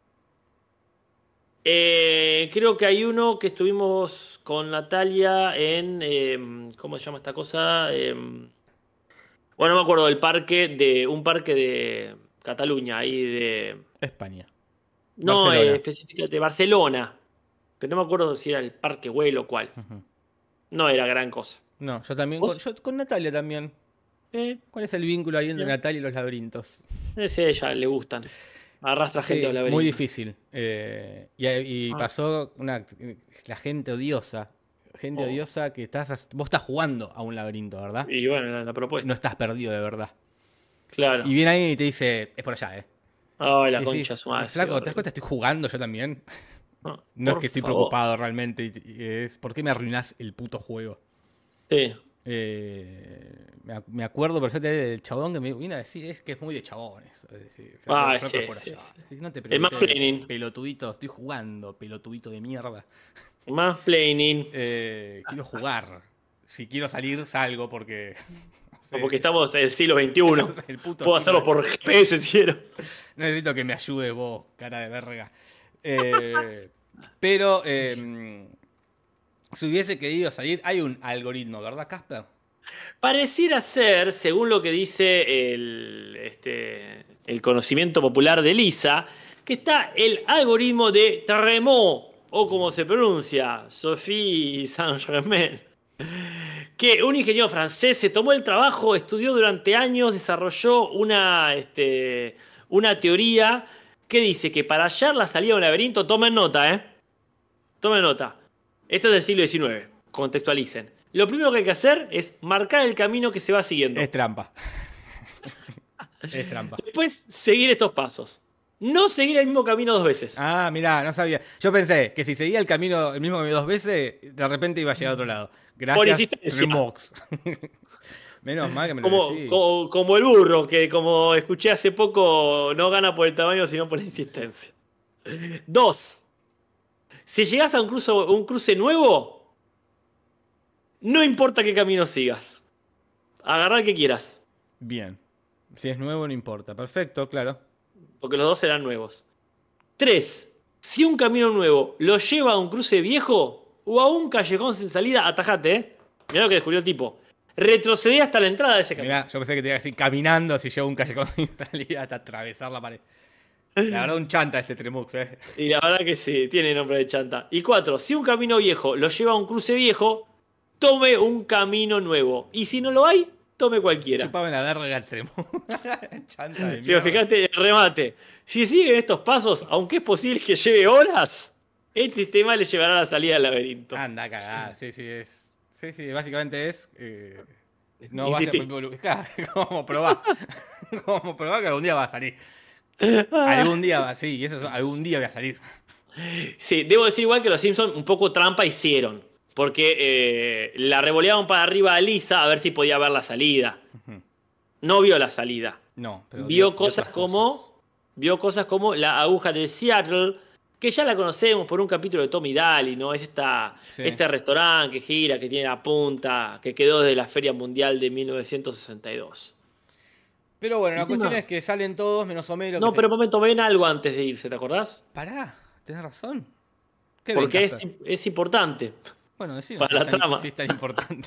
Eh, creo que hay uno que estuvimos con Natalia en... eh, ¿cómo se llama esta cosa? Eh, bueno, no me acuerdo del parque, de un parque de Cataluña, ahí de... España. No, Barcelona. eh, específicamente de Barcelona. Pero no me acuerdo si era el Parque Güell o cuál. Ujú. No era gran cosa. No, yo también. ¿Vos? Con, yo con Natalia también. Eh, ¿Cuál es el vínculo ahí entre Ya. Natalia y los laberintos? ese a ella le gustan. Arrastra gente Sí, a los laberintos. muy difícil. Eh, y y Ah. pasó una, la gente odiosa. Gente Oh. odiosa que estás. Vos estás jugando a un laberinto, ¿verdad? Y bueno, la, la propuesta. No estás perdido de verdad. Claro. Y viene alguien y te dice, es por allá, ¿eh? Ay, la Y decís, concha su madre. flaco, ¿te das horrible. cuenta? Estoy jugando yo también. No, No es por que estoy favor. preocupado realmente. y- y Es, ¿por qué me arruinás el puto juego? Sí. Eh, me, ac- me acuerdo perfectamente del chabón que me vino a decir, es que es muy de chabones. Es decir, Ah, flaco, sí, es por sí, allá. sí. Sí, no te El preocupes, mansplaining. pelotudito, estoy jugando, pelotudito de mierda. Más planning. Eh, quiero jugar. Si quiero salir, salgo porque. no sé, Porque estamos en el siglo veintiuno. el puto Puedo siglo. hacerlo por G P S si quiero. Necesito que me ayude vos, cara de verga. Eh, pero eh, si hubiese querido salir, hay un algoritmo, ¿verdad, Casper? Pareciera ser, según lo que dice el, este, el conocimiento popular de Lisa, que está el algoritmo de Tremont, o como se pronuncia, Sophie Saint-Germain, que un ingeniero francés se tomó el trabajo, estudió durante años, desarrolló una, este, una teoría que dice que para hallar la salida de un laberinto, tomen nota, ¿eh? Tomen nota. Esto es del siglo diecinueve, contextualicen. Lo primero que hay que hacer es marcar el camino que se va siguiendo. Es trampa. es trampa. Después, seguir estos pasos. No seguir el mismo camino dos veces. Ah, mirá, no sabía. Yo pensé que si seguía el camino, el mismo camino dos veces, de repente iba a llegar a otro lado. Gracias, Por insistencia. Remox. Menos mal que me lo Como, decís. como, como el burro, que como escuché hace poco, no gana por el tamaño, sino por la insistencia. Dos. Si llegas a un cruce, un cruce nuevo, no importa qué camino sigas. Agarrar el que quieras, Bien. Si es nuevo, no importa. Perfecto, claro. porque los dos serán nuevos. Tres. Si un camino nuevo lo lleva a un cruce viejo o a un callejón sin salida, atajate, ¿eh? Mirá lo que descubrió el tipo. Retrocedí hasta la entrada de ese camino. Mirá, yo pensé que te iba a decir caminando si llevo un callejón sin salida hasta atravesar la pared. La verdad, un chanta este Tremux, eh. Y la verdad que sí, tiene nombre de chanta. Y cuatro, si un camino viejo lo lleva a un cruce viejo, tome un camino nuevo. Y si no lo hay, tome cualquiera. Chupame la verga el Tremux. Chanta de Pero mierda. fíjate, el remate. Si siguen estos pasos, aunque es posible que lleve horas, el sistema le llevará a la salida del laberinto. Anda a cagar. Sí, sí, es. Sí, sí, básicamente es. eh, no vaya Insistí. por el mismo lugar. Claro, como probar. como probar que algún día va a salir. Algún día va, sí, y eso es- algún día voy a salir. Sí, debo decir igual que los Simpsons un poco trampa hicieron. Porque eh, la revolearon para arriba a Lisa a ver si podía ver la salida. No vio la salida. No, pero. Vio vi- vi cosas otras como. Vio cosas como la aguja de Seattle, que ya la conocemos por un capítulo de Tommy Daly, ¿no? Es esta, Sí. este restaurante que gira, que tiene la punta, que quedó desde la Feria Mundial de mil novecientos sesenta y dos. Pero bueno, la El tema- cuestión es que salen todos menos Homero. No, que pero se... un momento, ven algo antes de irse, ¿te acordás? Pará, tenés razón. ¿Qué Porque ven, es, Casper? es importante. Bueno, decinos para si la es tan- trama. si es tan importante.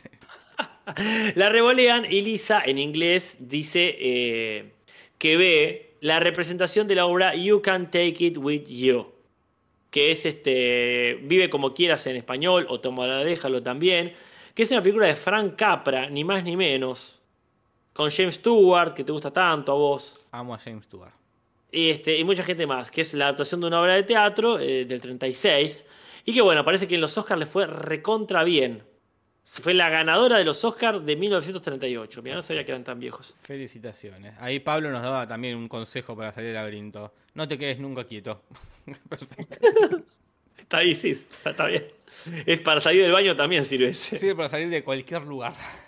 La revolean y Lisa en inglés dice eh, que ve la representación de la obra You Can Take It With You, que es este Vive como quieras en español, o Tómala, déjalo también, que es una película de Frank Capra, ni más ni menos, con James Stewart, que te gusta tanto a vos, Amo a James Stewart. y, este, y mucha gente más, que es la adaptación de una obra de teatro eh, del treinta y seis. Y que bueno, parece que en los Oscars le fue recontra bien. Fue la ganadora de los Oscars de mil novecientos treinta y ocho. Mira, no sabía que eran tan viejos. Felicitaciones. Ahí Pablo nos daba también un consejo para salir del laberinto. No te quedes nunca quieto. Perfecto. Está ahí, sí, está, está bien. Es para salir del baño también sirve ese. Sirve para salir de cualquier lugar.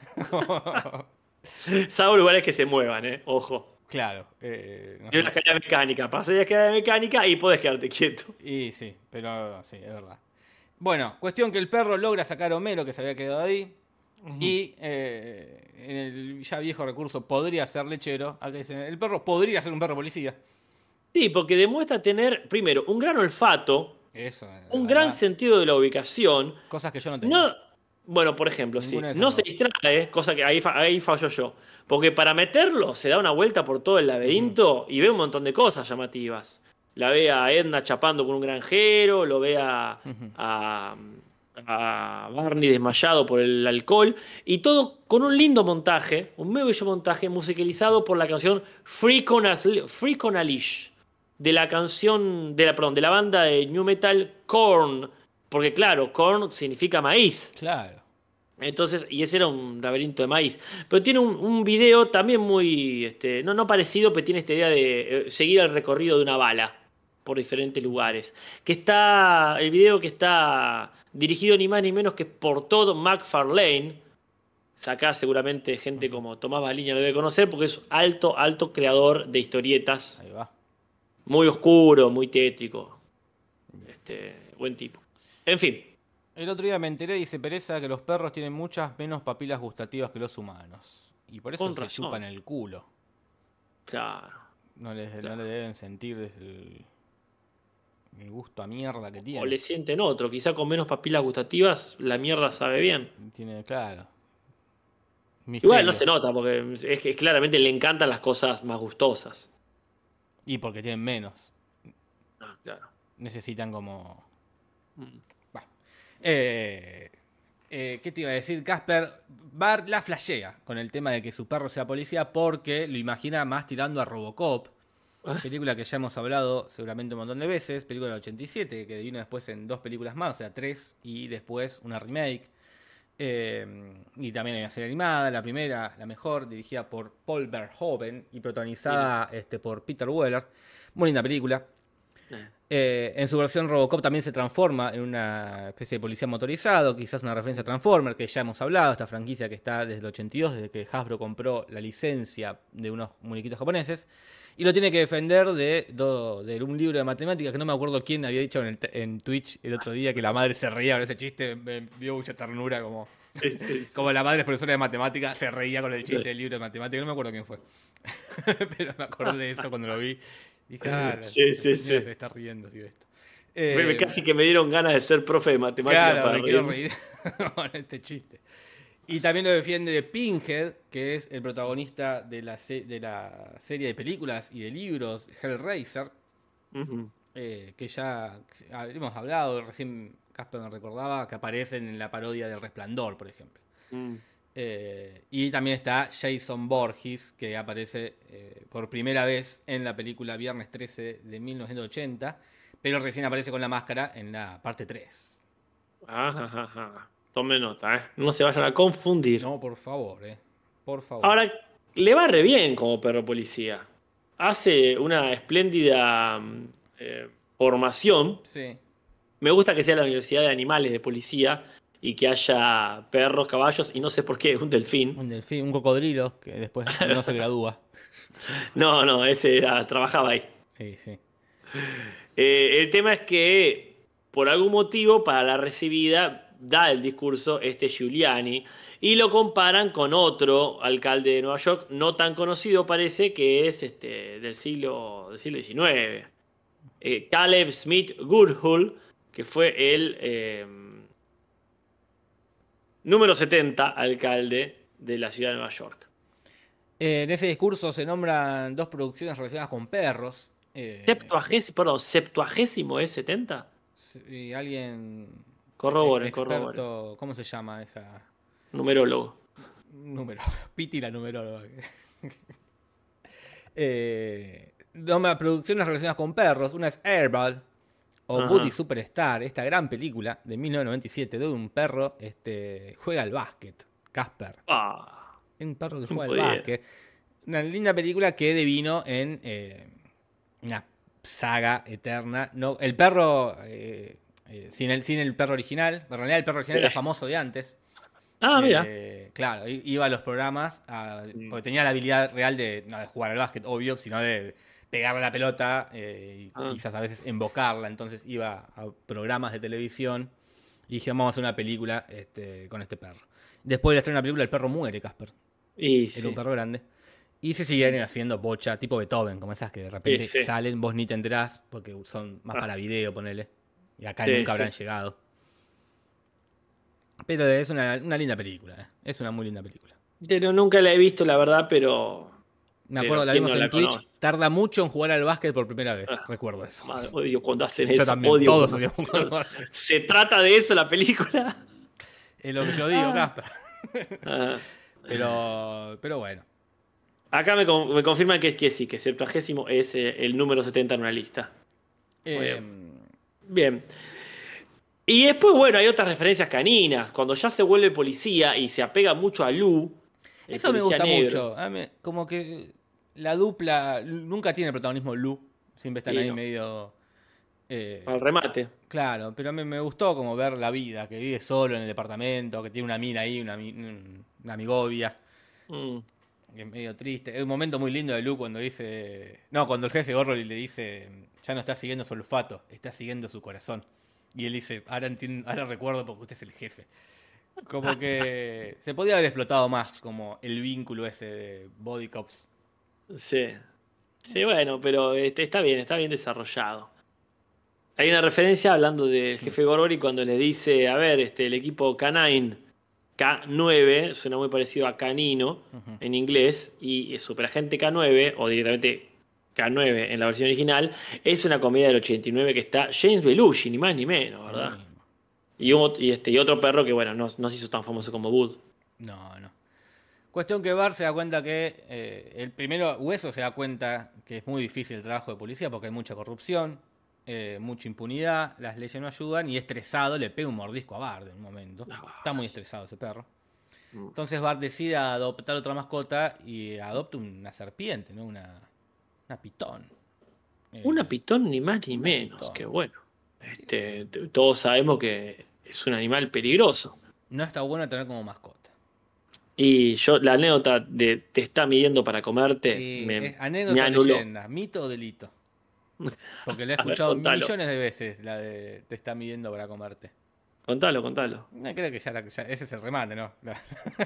Salvo lugares que se muevan, ¿eh? Ojo. Claro. Eh, no Tiene sé. la escalera mecánica. Pasás la escalera mecánica y podés quedarte quieto. Y sí, pero sí, es verdad. Bueno, cuestión que el perro logra sacar a Homero, que se había quedado ahí. Uh-huh. Y eh, en el ya viejo recurso podría ser lechero. Acá dicen, el perro podría ser un perro policía. Sí, porque demuestra tener, primero, un gran olfato. Eso, un gran sentido de la ubicación. Cosas que yo no tengo. No, bueno, por ejemplo, sí. No se distrae, cosa que ahí, ahí fallo yo. Porque para meterlo se da una vuelta por todo el laberinto uh-huh. y ve un montón de cosas llamativas. La ve a Edna chapando con un granjero, lo ve a, uh-huh. a, a Barney desmayado por el alcohol. Y todo con un lindo montaje, un muy bello montaje musicalizado por la canción Freak on a, Freak on a Leash. De la canción, de la, perdón, de la banda de New Metal Korn. Porque claro, Korn significa maíz. Claro. Entonces, y ese era un laberinto de maíz. Pero tiene un, un video también muy, este, no, no parecido, pero tiene esta idea de eh, seguir el recorrido de una bala por diferentes lugares. Que está, el video que está dirigido ni más ni menos que por Todd McFarlane. Acá seguramente gente como Tomás Baliña lo debe conocer porque es alto, alto creador de historietas. Ahí va. Muy oscuro, muy tétrico. Este, buen tipo. En fin. El otro día me enteré, dice Pereza, que los perros tienen muchas menos papilas gustativas que los humanos. Y por eso Con se razón. chupan el culo. Claro. No, les, claro. no le deben sentir el, el gusto a mierda que tiene. O le sienten otro. Quizá con menos papilas gustativas la mierda sabe bien. Tiene, claro. Misterio. Igual no se nota porque es que claramente le encantan las cosas más gustosas. Y porque tienen menos. Ah, claro. Necesitan como... Mm. Bueno. Eh, eh, ¿Qué te iba a decir? Casper Bart la flashea con el tema de que su perro sea policía porque lo imagina más tirando a Robocop. Película que ya hemos hablado seguramente un montón de veces. Película del ochenta y siete que vino después en dos películas más, o sea, tres y después una remake. Eh, y también hay una serie animada, la primera, la mejor, dirigida por Paul Verhoeven y protagonizada sí. este, por Peter Weller. Muy linda película. Eh, en su versión Robocop también se transforma en una especie de policía motorizado, quizás una referencia a Transformers, que ya hemos hablado, esta franquicia que está desde el ochenta y dos, desde que Hasbro compró la licencia de unos muñequitos japoneses, y lo tiene que defender de, de, de un libro de matemáticas que no me acuerdo quién había dicho en, el, en Twitch el otro día, que la madre se reía con ese chiste, me dio mucha ternura, como, sí, sí, sí. como la madre es profesora de matemáticas, se reía con el chiste sí. del libro de matemáticas, no me acuerdo quién fue, pero me acordé de eso cuando lo vi. Dije, ah, sí, sí, sí. Se está riendo así de esto. Eh, Casi que me dieron ganas de ser profe de matemáticas. Claro, para me quiero reír con este chiste. Y también lo defiende de Pinhead, que es el protagonista de la, se de la serie de películas y de libros Hellraiser, uh-huh. eh, que ya hemos hablado, recién Casper me recordaba, que aparecen en la parodia del Resplandor, por ejemplo. Uh-huh. Eh, y también está Jason Voorhees, que aparece eh, por primera vez en la película Viernes trece de mil novecientos ochenta, pero recién aparece con la máscara en la parte tres. Ajá, ajá. Tome nota, ¿eh? No se vayan a confundir. No, por favor, ¿eh? Por favor. Ahora, le va re bien como perro policía. Hace una espléndida eh, formación. Sí. Me gusta que sea la Universidad de Animales de Policía y que haya perros, caballos y no sé por qué, un delfín. Un delfín, un cocodrilo que después no se gradúa. No, no, ese era, trabajaba ahí. Sí, sí. Eh, el tema es que, por algún motivo, para la recibida, da el discurso este Giuliani y lo comparan con otro alcalde de Nueva York, no tan conocido parece, que es este, del, siglo, del siglo diecinueve. Eh, Caleb Smith Goodhull, que fue el eh, número setenta alcalde de la ciudad de Nueva York. Eh, en ese discurso se nombran dos producciones relacionadas con perros. Eh, Septuagésimo, perdón, septuagésimo es setenta. Y alguien... Corroboren, experto, corroboren. ¿Cómo se llama esa? Numerólogo. Numerólogo. Piti la numeróloga. eh, nombra producciones relacionadas con perros. Una es Airbud, o Ajá. Buddy Superstar, esta gran película de mil novecientos noventa y siete de un perro este, juega al básquet, Casper. Ah, Un perro que juega muy al bien. básquet. Una linda película que devino en eh, una saga eterna. No, el perro, eh, eh, sin, el, sin el perro original, en realidad el perro original era famoso de antes. Ah, mira. Eh, claro, i- iba a los programas a- Mm. porque tenía la habilidad real de, no de jugar al básquet, obvio, sino de pegarle la pelota eh, y Ah. quizás a veces embocarla. Entonces iba a programas de televisión y dije, vamos a hacer una película este, con este perro. Después de hacer una película, el perro muere, Casper. Y Era sí. un perro grande. Y se siguieron haciendo bocha, tipo Beethoven, como esas que de repente Sí, sí. salen, vos ni te enterás, porque son más Ah. para video, ponele. Y acá Sí, nunca sí. habrán llegado. Pero es una, una linda película, ¿eh? Es una muy linda película. Pero nunca la he visto, la verdad, pero. Me Pero acuerdo, la ¿quién vimos no en la Twitch. conoce? Tarda mucho en jugar al básquet por primera vez. Ah. Recuerdo eso. Madre, odio cuando hacen Yo eso. también, Odio todos cuando- odiamos cuando hacen. ¿Se trata de eso la película? Es lo que yo digo, Ah. Casper. Ah. Pero, pero bueno. Acá me, con- me confirman que es que sí, que septuagésimo es eh, el número setenta en una lista. Eh, Bien. Y después, bueno, hay otras referencias caninas. Cuando ya se vuelve policía y se apega mucho a Lou. el eso me policía gusta negro. mucho. A mí, como que la dupla nunca tiene protagonismo Lu. Siempre están Sí, ahí no. medio. eh, Al remate. Claro, pero a mí me gustó como ver la vida, que vive solo en el departamento, que tiene una mina ahí, una, mi- una amigovia, Mm. que es medio triste. Es un momento muy lindo de Lu cuando dice... No, cuando el jefe Gorroly le dice, ya no está siguiendo su olfato, está siguiendo su corazón. Y él dice, ahora, entiendo, ahora recuerdo porque usted es el jefe. Como que se podía haber explotado más como el vínculo ese de Body Cops. Sí. Sí, bueno, pero este, está bien, está bien desarrollado. Hay una referencia hablando del jefe Gorgory cuando le dice, a ver, este, el equipo Canine K nueve, suena muy parecido a Canino Ujú. en inglés, y Superagente K nueve, o directamente K nueve en la versión original, es una comedia del ochenta y nueve que está James Belushi, ni más ni menos, ¿verdad? Y, un- y este, y otro perro que, bueno, no, no se hizo tan famoso como Bud. No, no. Cuestión que Bart se da cuenta que eh, el primero, Hueso se da cuenta que es muy difícil el trabajo de policía porque hay mucha corrupción, eh, mucha impunidad, las leyes no ayudan y estresado le pega un mordisco a Bart en un momento. Ah, Está muy estresado ese perro. Mm. Entonces Bart decide adoptar otra mascota y adopta una serpiente, ¿no? Una, una pitón. Eh, Una pitón ni más ni una menos, pitón. que bueno. Este, t- todos sabemos que es un animal peligroso. No está bueno tener como mascota. Y yo, la anécdota de te está midiendo para comerte, Eh, me, es me anécdota o anuló. leyenda, mito o delito. Porque lo he A ver, escuchado contalo. millones de veces, la de te está midiendo para comerte. Contalo, contalo. No, creo que ya, la- ya- ese es el remate, ¿no? La-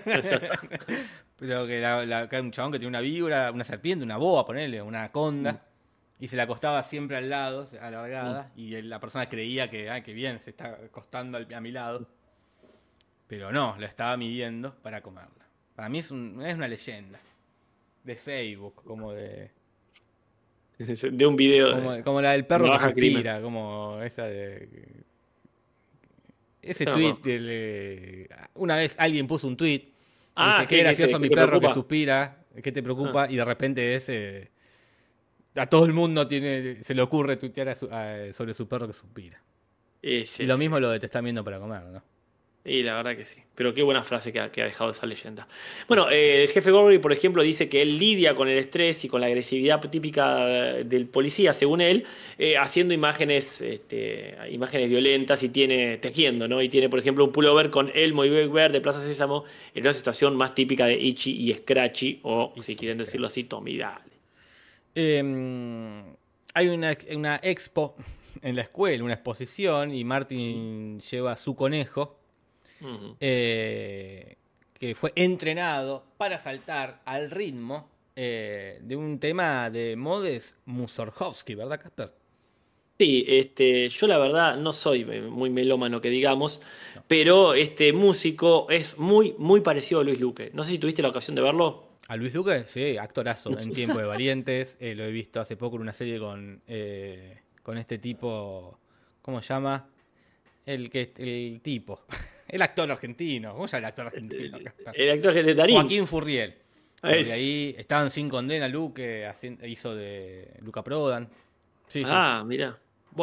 Pero que, la, la- que hay un chabón que tiene una víbora, una serpiente, una boa, ponerle, una anaconda, y se la acostaba siempre al lado, alargada, y el- la persona creía que, ay, qué bien, se está acostando al- a mi lado. Pero no, la estaba midiendo para comerla. Para mí es, un- es una leyenda. De Facebook, como de. De un video. Como, de- como la del perro una que baja suspira, como esa de. Ese No, tweet, no. del, eh, una vez alguien puso un tweet y Ah, dice sí, qué que gracioso se- mi que te perro que preocupa". suspira, ¿qué te preocupa? Y de repente ese a todo el mundo tiene se le ocurre tuitear a su- a- sobre su perro que suspira. Y, sí, y lo sí. mismo lo de te están viendo para comer, ¿no? Y la verdad que sí. Pero qué buena frase que ha, que ha dejado esa leyenda. Bueno, eh, el jefe Gorgory, por ejemplo, dice que él lidia con el estrés y con la agresividad típica del policía, según él, eh, haciendo imágenes, este, imágenes violentas y tiene tejiendo, ¿no? Y tiene, por ejemplo, un pullover con Elmo y Big Bear de Plaza Sésamo en una situación más típica de Itchy y Scratchy, o si Itchy quieren y decirlo así, Tommy Daly. Eh, hay una, una expo en la escuela, una exposición, y Martin lleva a su conejo. Ujú. eh, que fue entrenado para saltar al ritmo eh, de un tema de Modes Mussorgsky, ¿verdad, Casper? Sí, este, yo la verdad no soy muy melómano que digamos, pero este músico es muy, muy parecido a Luis Luque. No sé si tuviste la ocasión de verlo. A Luis Luque, sí, actorazo en Tiempo de Valientes. eh, lo he visto hace poco en una serie con, eh, con este tipo, ¿cómo se llama? El que el tipo, el actor argentino. ¿Cómo se llama el actor argentino, Casper? El actor que es de Darín. Joaquín Furriel. Ah, es. Y ahí estaban sin condena Luque, haciendo- hizo de Luca Prodan. Sí, sí. Ah, mira. Bueno,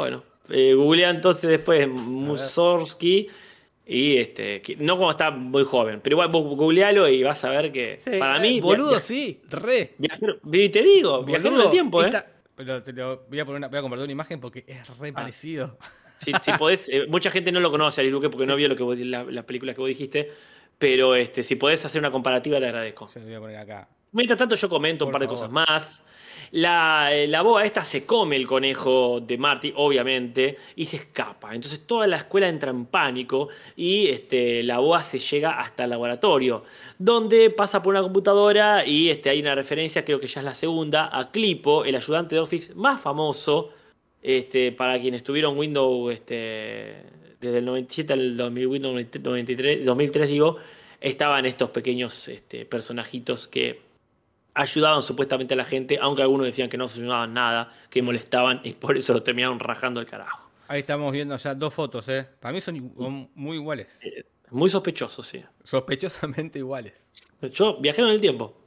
Eh, googlea entonces después Mussorgsky. Y este, que- no como está muy joven, pero igual vos googlealo y vas a ver que Sí, para eh, mí, via- boludo, via- sí, re. viajero, y te digo, viajero en el Boludo, tiempo, ¿eh? esta- pero te lo voy a poner una, voy a compartir una imagen porque es re Ah, parecido. si, si podés, eh, mucha gente no lo conoce a Luis Luque porque Sí, no vio lo que vos- la, la película que vos dijiste, pero este, si podés hacer una comparativa te agradezco. se lo voy a poner acá. Mientras tanto yo comento un Por par de cosas favor. más. La, eh, la boa esta se come el conejo de Marty, obviamente, y se escapa. Entonces toda la escuela entra en pánico y este, la boa se llega hasta el laboratorio, donde pasa por una computadora y este, hay una referencia, creo que ya es la segunda, a Clippo, el ayudante de Office más famoso este, para quienes tuvieron Windows este, desde el noventa y siete al dos mil, Windows noventa y tres, dos mil tres, digo, estaban estos pequeños este, personajitos que ayudaban supuestamente a la gente, aunque algunos decían que no ayudaban nada, que molestaban y por eso lo terminaron rajando el carajo. Ahí estamos viendo ya dos fotos, ¿eh? Para mí son igu- muy iguales. Eh, muy sospechoso, sí. Sospechosamente iguales. Yo viajero en el tiempo.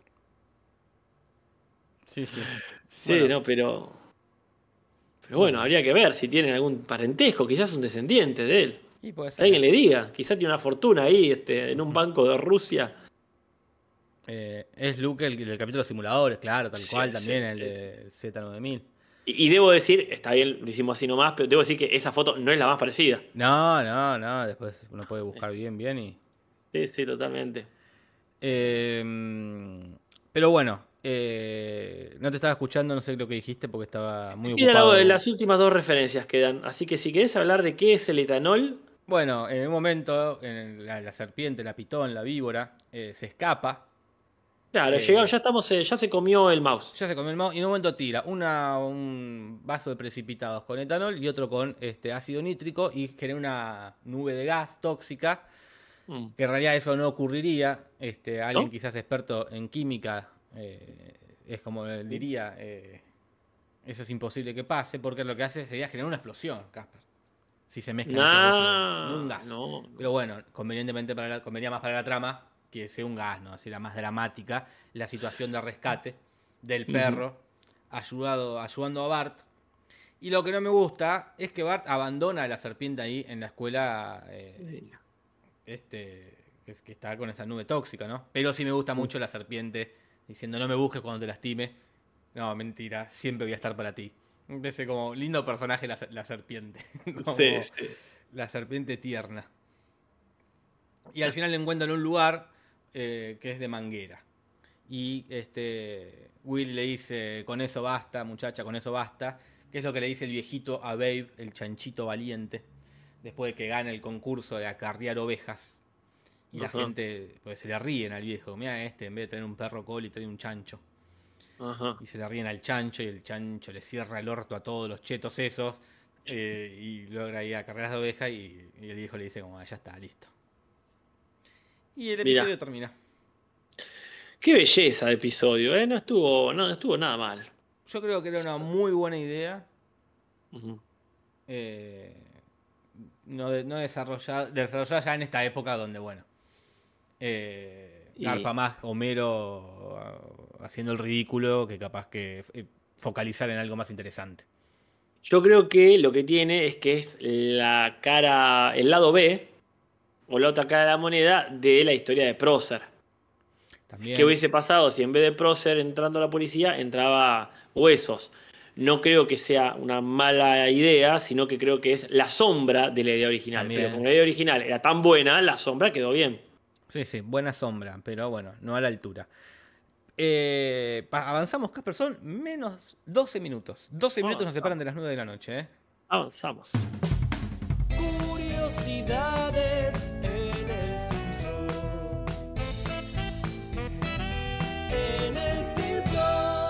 Sí, sí. Sí, Bueno. no, pero. Pero bueno, habría que ver si tienen algún parentesco, quizás un descendiente de él. Y puede Que ser. alguien le diga, quizás tiene una fortuna ahí este, en un banco de Rusia. Eh, es Luke el, el capítulo de simuladores, claro, tal Sí, cual, también sí, el sí, de Z nueve mil. Y, y debo decir, está bien, lo hicimos así nomás, pero debo decir que esa foto no es la más parecida. No, no, no, después uno puede buscar bien, bien y... Sí, sí, totalmente. Eh, pero bueno, eh, no te estaba escuchando, no sé lo que dijiste porque estaba muy Y de la- ocupado. de las últimas dos referencias quedan. Así que si querés hablar de qué es el etanol, Bueno, en un momento, en la, la serpiente, la pitón, la víbora, eh, se escapa. claro, Eh, llegamos, ya estamos, eh, ya se comió el mouse. Ya se comió el mouse y en un momento tira una, un vaso de precipitados con etanol y otro con este ácido nítrico y genera una nube de gas tóxica, Mm. que en realidad eso no ocurriría. Este, alguien ¿No? quizás experto en química eh, es como él diría, eh, eso es imposible que pase porque lo que hace sería generar una explosión, Casper. Si se mezclan esos dos productos, no un Nah, gas. no, no. Pero bueno, convenientemente para la, convenía más para la trama que sea un gas, ¿no? Así la más dramática, la situación de rescate del perro, ayudado, ayudando a Bart. Y lo que no me gusta es que Bart abandona a la serpiente ahí en la escuela, eh, este, que, es- que está con esa nube tóxica, ¿no? Pero sí me gusta mucho la serpiente diciendo no me busques cuando te lastime. No, mentira, siempre voy a estar para ti. Ese como lindo personaje la, la serpiente. Como Sí, sí. la serpiente tierna. Y al final le encuentran un lugar eh, que es de manguera. Y este Will le dice, con eso basta, muchacha, con eso basta. Que es lo que le dice el viejito a Babe, el chanchito valiente, después de que gana el concurso de acarrear ovejas. Y la Ajá. gente, pues se le ríen al viejo. Mira este, en vez de tener un perro coli, trae un chancho. Ajá. Y se le ríen al chancho y el chancho le cierra el orto a todos los chetos esos. eh, y logra ir a carreras de ovejas y, y el viejo le dice como, "Ah, ya está, listo". Y el Mirá. episodio termina. Qué belleza de episodio, ¿eh? No estuvo, no, no estuvo nada mal. Yo creo que era una muy buena idea. Ujú. eh, no, de- no desarrollada, desarrollada ya en esta época donde, bueno, eh, Y- garpa más Homero ah, haciendo el ridículo que capaz que eh, focalizar en algo más interesante. Yo creo que lo que tiene es que es la cara, el lado B, o la otra cara de la moneda, de la historia de Prócer. También, ¿Qué hubiese pasado si en vez de Prócer entrando a la policía entraba Huesos? No creo que sea una mala idea, sino que creo que es la sombra de la idea original. También. Pero como la idea original era tan buena, la sombra quedó bien. sí, sí, buena sombra, pero bueno, no a la altura. Eh, pa- avanzamos, Casper, son menos doce minutos. doce minutos nos separan de las nueve de la noche, ¿eh? Avanzamos. Curiosidades en el Simpson. En el Simpson.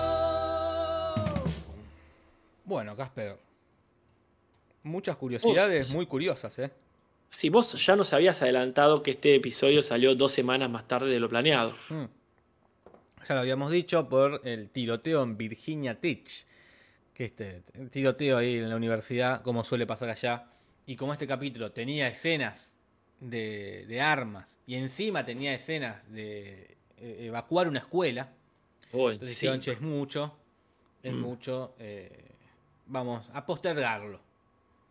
Bueno, Casper, muchas curiosidades Vos- muy curiosas, ¿eh? Si vos ya nos habías adelantado que este episodio salió dos semanas más tarde de lo planeado. Mm. Ya lo habíamos dicho por el tiroteo en Virginia Tech. Que este el tiroteo ahí en la universidad, como suele pasar allá. Y como este capítulo tenía escenas de, de armas y encima tenía escenas de eh, evacuar una escuela. Oh, Entonces sí. dijeron, che, es mucho, es Mm. mucho, eh, vamos a postergarlo.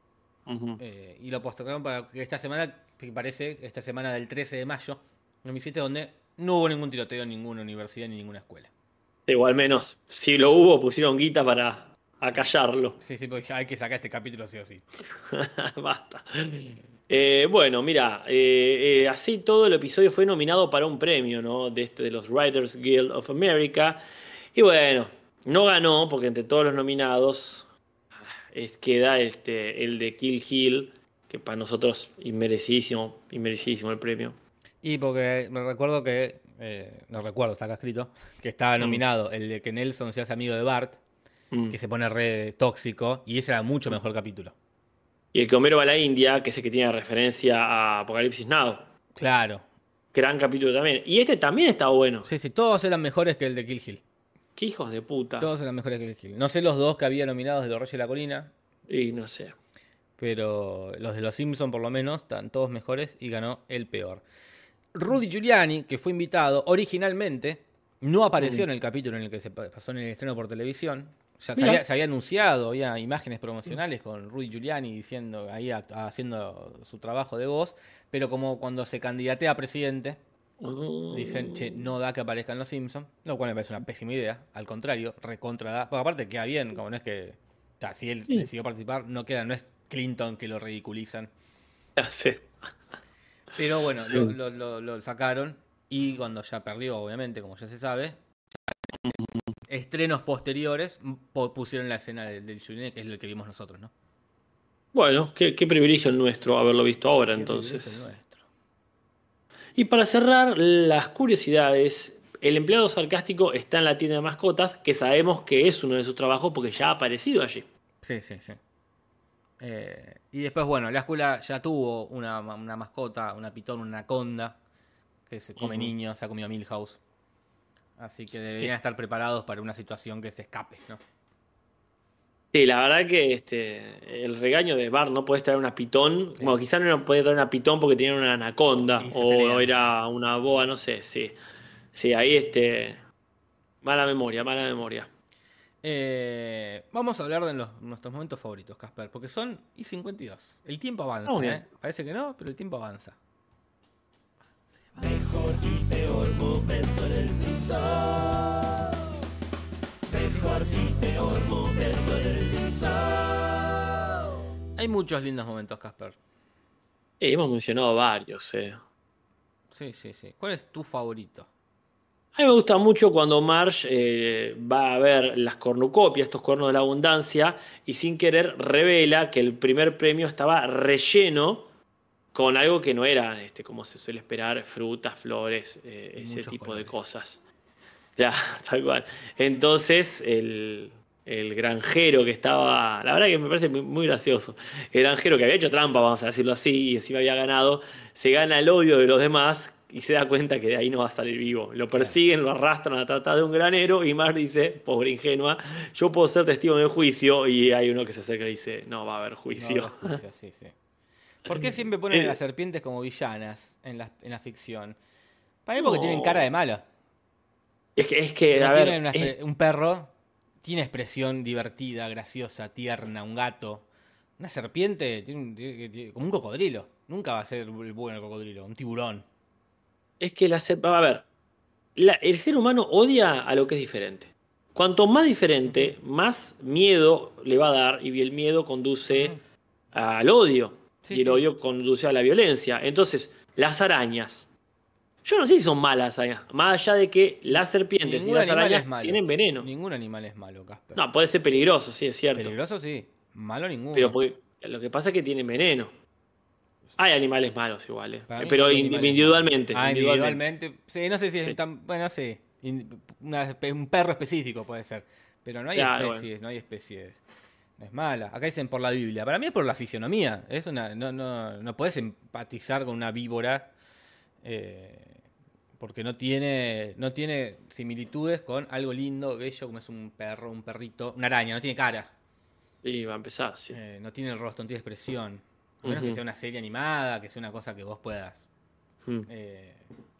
Ujú. eh, y lo postergaron para que esta semana, que parece, esta semana del trece de mayo de dos mil siete, donde no hubo ningún tiroteo en ninguna universidad ni ninguna escuela. Digo, al menos, si lo hubo, pusieron guita para acallarlo. Sí, sí, porque hay que sacar este capítulo sí o sí. Basta. Eh, bueno, mira, eh, eh, así todo el episodio fue nominado para un premio, ¿no? De este de los Writers Guild of America. Y bueno, no ganó, porque entre todos los nominados es, queda este, el de Kill Hill, que para nosotros inmerecidísimo, inmerecidísimo el premio. Y porque me recuerdo que, eh, no recuerdo, está acá escrito, que estaba nominado el de que Nelson se hace amigo de Bart, Mm. que se pone re tóxico, y ese era mucho mejor capítulo. Y el que Homero va a la India, que es el que tiene referencia a Apocalipsis Now. Claro. Gran capítulo también. Y este también está bueno. Sí, sí, todos eran mejores que el de Kill Hill. Qué hijos de puta. Todos eran mejores que Kill Hill. No sé los dos que había nominados de Los Reyes de la Colina, Y no sé. pero los de Los Simpson por lo menos están todos mejores y ganó el peor. Rudy Giuliani, que fue invitado originalmente, no apareció Mm. en el capítulo en el que se pa- pasó en el estreno por televisión. Ya se Mirá. había, se había anunciado, había imágenes promocionales con Rudy Giuliani diciendo ahí act- haciendo su trabajo de voz, pero como cuando se candidatea a presidente, Mm. dicen, che, no da que aparezcan los Simpsons, lo cual me parece una pésima idea, al contrario, recontra da. Porque aparte queda bien, como no es que, ta, si él Sí. decidió participar, no queda, no es Clinton que lo ridiculizan. Ya sé. Pero bueno, Sí. lo, lo- lo- lo sacaron y cuando ya perdió, obviamente, como ya se sabe, estrenos posteriores po- pusieron la escena del, del Giuliani, que es el que vimos nosotros, ¿no? Bueno, qué, qué privilegio el nuestro haberlo visto ahora Qué privilegio entonces. nuestro. Y para cerrar las curiosidades, el empleado sarcástico está en la tienda de mascotas, que sabemos que es uno de sus trabajos porque ya ha aparecido allí. Sí, sí, sí. Eh, y después, bueno, la escuela ya tuvo una, una mascota, una pitón, una anaconda, que se come Ujú. niños, se ha comido Milhouse. Así que Sí. deberían estar preparados para una situación que se escape, ¿no? Sí, la verdad que este, el regaño de Bart, no podés traer una pitón. Sí. Bueno, quizás no podía traer una pitón porque tenía una anaconda Y se o pelean. era una boa, no sé, sí. Sí, ahí este. Mala memoria, mala memoria. Eh, vamos a hablar de los- nuestros momentos favoritos, Casper, porque son y cincuenta y dos. El tiempo avanza, Muy bien. ¿eh? Parece que no, pero el tiempo avanza. Mejor y peor momento en el Simpson. Mejor y peor momento en el Simpson. Hay muchos lindos momentos, Casper. Eh, hemos mencionado varios, eh. Sí, sí, sí. ¿Cuál es tu favorito? A mí me gusta mucho cuando Marge eh, va a ver las cornucopias, estos cuernos de la abundancia, y sin querer revela que el primer premio estaba relleno con algo que no era, este, como se suele esperar, frutas, flores, eh, Y ese muchos tipo de colores. cosas. Ya, tal cual. Entonces, el, el granjero que estaba, la verdad que me parece muy, muy gracioso, el granjero que había hecho trampa, vamos a decirlo así, y encima había ganado, se gana el odio de los demás y se da cuenta que de ahí no va a salir vivo. Lo persiguen, lo arrastran a tratar de un granero y Marge dice, pobre ingenua, yo puedo ser testigo en el juicio, y hay uno que se acerca y dice, no va a haber juicio. No, no, juicio, sí, sí. ¿Por qué siempre ponen a Eh, las serpientes como villanas en la, en la ficción? Para mí porque tienen cara No. de malo. Es que, es que No a ver, tienen una es- expre- un perro tiene expresión divertida, graciosa, tierna, un gato. Una serpiente tiene, un- tiene- tiene- como un cocodrilo. Nunca va a ser el bueno cocodrilo, un tiburón. es que la ser- a ver, la- el ser humano odia a lo que es diferente. Cuanto más diferente, más miedo le va a dar, y el miedo conduce Ujú. al odio, Sí, y el sí. odio conduce a la violencia. Entonces, las arañas. Yo no sé si son malas arañas, más allá de que las serpientes y Ningún las animal arañas es malo. tienen veneno. Ningún animal es malo, Casper. No, puede ser peligroso, sí, es cierto. Peligroso sí, malo ninguno. Pero porque, lo que pasa es que tienen veneno. Hay animales malos igual, eh. Para mí Pero ningún indi- animal es individualmente. malo. Ah, individualmente. individualmente. Sí, no sé si Sí. es tan. Bueno, sí. In- una espe- un perro específico puede ser. Pero no hay Claro, especies, no hay especies. No es mala. Acá dicen por la Biblia. Para mí es por la fisionomía. Es una, no, no, no puedes empatizar con una víbora. eh, porque no tiene, no tiene similitudes con algo lindo, bello, como es un perro, un perrito. Una araña, no tiene cara. Y va a empezar, sí. Eh, no tiene el rostro, no tiene expresión. A menos que Ujú. sea una serie animada, que sea una cosa que vos puedas Mm. eh,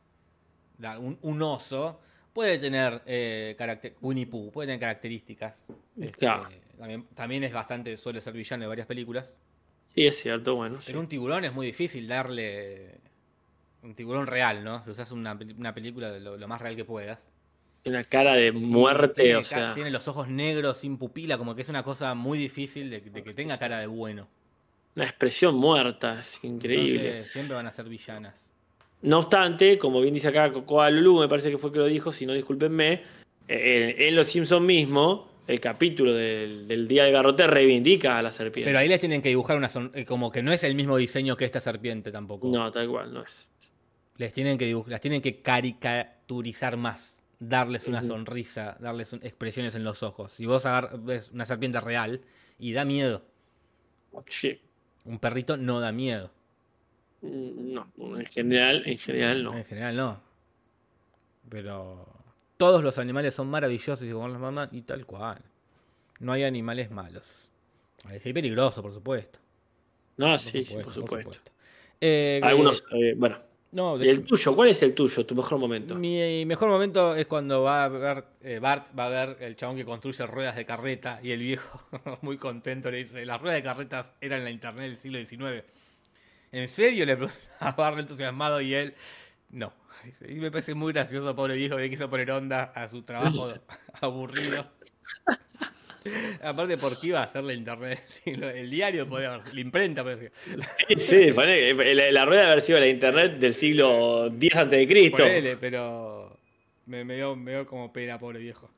dar. Un, un oso puede tener eh, caracter- Winnie Pooh puede tener características. Este, Claro. también, también es bastante, suele ser villano de varias películas. Sí, es cierto, bueno. Sí. Pero un tiburón es muy difícil darle... Un tiburón real, ¿no? Si usas una, una película de lo, lo más real que puedas. Una cara de Y muerte, tiene, o sea, tiene los ojos negros sin pupila, como que es una cosa muy difícil de, de que tenga cara de bueno. una expresión muerta, es increíble. Entonces siempre van a ser villanas. No obstante, como bien dice acá Cocoa Lulu, me parece que fue que lo dijo, si no discúlpenme, eh, en Los Simpsons mismo, el capítulo del, del Día del Garrote reivindica a la serpiente. Pero ahí les tienen que dibujar una son- como que no es el mismo diseño que esta serpiente tampoco. No, tal cual, no es. Les tienen que dibuj- las tienen que caricaturizar más, darles una Ujú. sonrisa, darles un- expresiones en los ojos. Si vos agar- ves una serpiente real y da miedo, Sí. un perrito no da miedo. No, en general, en general no. En general no. Pero todos los animales son maravillosos y como los mamás y tal cual. No hay animales malos. Sí, peligroso, por supuesto. No, Por sí, sí, supuesto, por por supuesto. supuesto. Eh, Algunos, eh, bueno. no, ¿Y el decime. tuyo? ¿Cuál es el tuyo? Tu mejor momento. Mi mejor momento es cuando va a ver, eh, Bart va a ver el chabón que construye ruedas de carreta y el viejo, muy contento, le dice: las ruedas de carretas eran la internet del siglo diecinueve. ¿En serio? Le pregunta a Bart entusiasmado y él, no. Y me parece muy gracioso, pobre viejo, que le quiso poner onda a su trabajo aburrido. Aparte, ¿por qué iba a hacer la internet? El diario podía haber, la imprenta, podía decir. Sí, sí, ponele que la, la rueda de haber sido la internet del siglo diez antes de Cristo. Ponele, pero me, me, dio, me dio como pena, pobre viejo.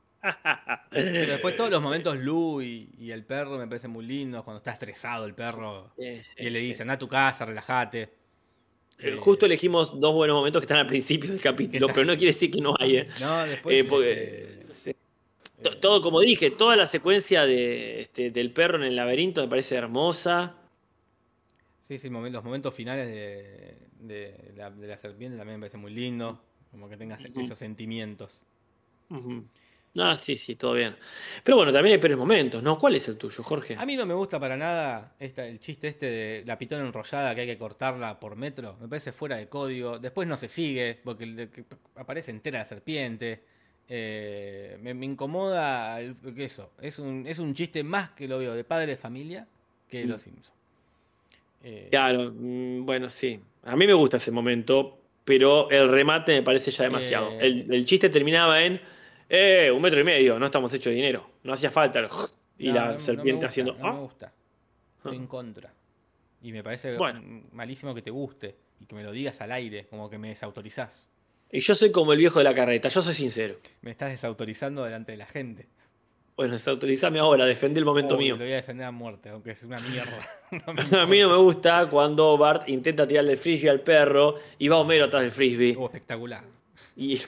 Pero después todos los momentos Lu y, y el perro me parecen muy lindos. Cuando está estresado el perro Sí, sí, y él le sí. dice: anda a tu casa, relájate. Eh, Eh, Justo elegimos dos buenos momentos que están al principio del capítulo, está- pero no quiere decir que no hay. ¿eh? No, después. Eh, porque, este, sí. To- Todo, como dije, toda la secuencia de, este, del perro en el laberinto me parece hermosa. sí, sí, momen- los momentos finales de, de la, de la serpiente también me parecen muy lindos. Como que tengas Ujú. esos sentimientos. Ujú. No, sí, sí, todo bien. Pero bueno, también hay peores momentos, ¿no? ¿Cuál es el tuyo, Jorge? A mí no me gusta para nada esta, el chiste este de la pitona enrollada que hay que cortarla por metro. Me parece fuera de código. Después no se sigue porque el- que aparece entera la serpiente. Eh, me, me incomoda el- que eso. Es un, es un chiste más que lo veo de padre de familia que de Mm. los Simpsons. Eh, Claro, mm, bueno, sí. A mí me gusta ese momento, pero el remate me parece ya demasiado. eh, El, el chiste terminaba en, eh, un metro y medio, no estamos hechos de dinero. No hacía falta. el Y no, la no, no me serpiente gusta, haciendo, no me ah. gusta. Estoy en contra. Y me parece Bueno, mm, malísimo que te guste y que me lo digas al aire, como que me desautorizás. y yo soy como el viejo de la carreta, yo soy sincero. Me estás desautorizando delante de la gente. Bueno, desautorizame ahora, defendí el momento Obvio, mío. lo voy a defender a muerte, aunque es una mierda. No me A mí no me importa. gusta cuando Bart intenta tirarle el frisbee al perro y va Homero atrás del frisbee. Oh, espectacular. Y,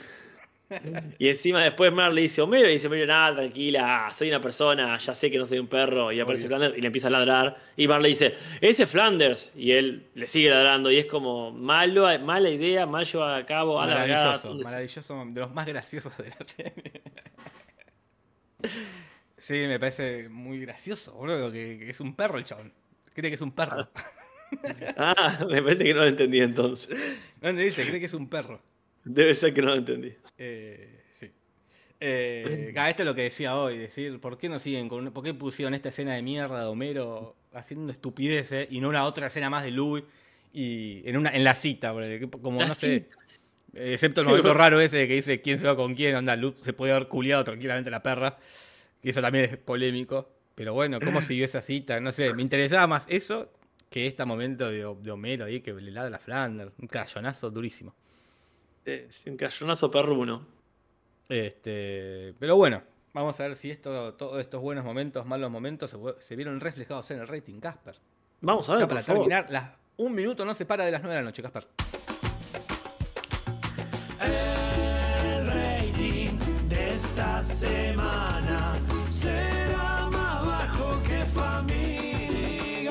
y encima después Mar le dice Homero y dice Homero, nada, tranquila, soy una persona, ya sé que no soy un perro. Y aparece Obvio. Flanders y le empieza a ladrar. Y Bart le dice, ese es Flanders. Y él le sigue ladrando y es como malo, mala idea, mal llevada a cabo, alargada. Maravilloso, Entonces, maravilloso, de los más graciosos de la serie. Sí, me parece muy gracioso, boludo, que, que es un perro el chabón. Cree que es un perro. ah, me parece que no lo entendí entonces. ¿No entendiste? Cree que es un perro. Debe ser que no lo entendí. Eh, sí. Eh, ah, esto es lo que decía hoy, decir, ¿por qué no siguen con, por qué pusieron esta escena de mierda de Homero haciendo estupideces y no una otra escena más de Louis y en una en la cita, porque como La no sé, cita. excepto el Sí, momento pero- raro ese de que dice quién se va con quién, onda, Luke se puede haber culiado tranquilamente la perra, que eso también es polémico, pero bueno, ¿cómo siguió esa cita? No sé, me interesaba más eso que este momento de, de Homero ahí que le ladra a Flanders, un cayonazo durísimo. Es un cayonazo perruno. Este, pero bueno, vamos a ver si esto, todos estos buenos momentos, malos momentos, se, se vieron reflejados en el rating, Casper. Vamos a Ya ver, para por favor. terminar, las, un minuto no se para de las nueve de la noche, Casper. El rating de esta semana será más bajo que Family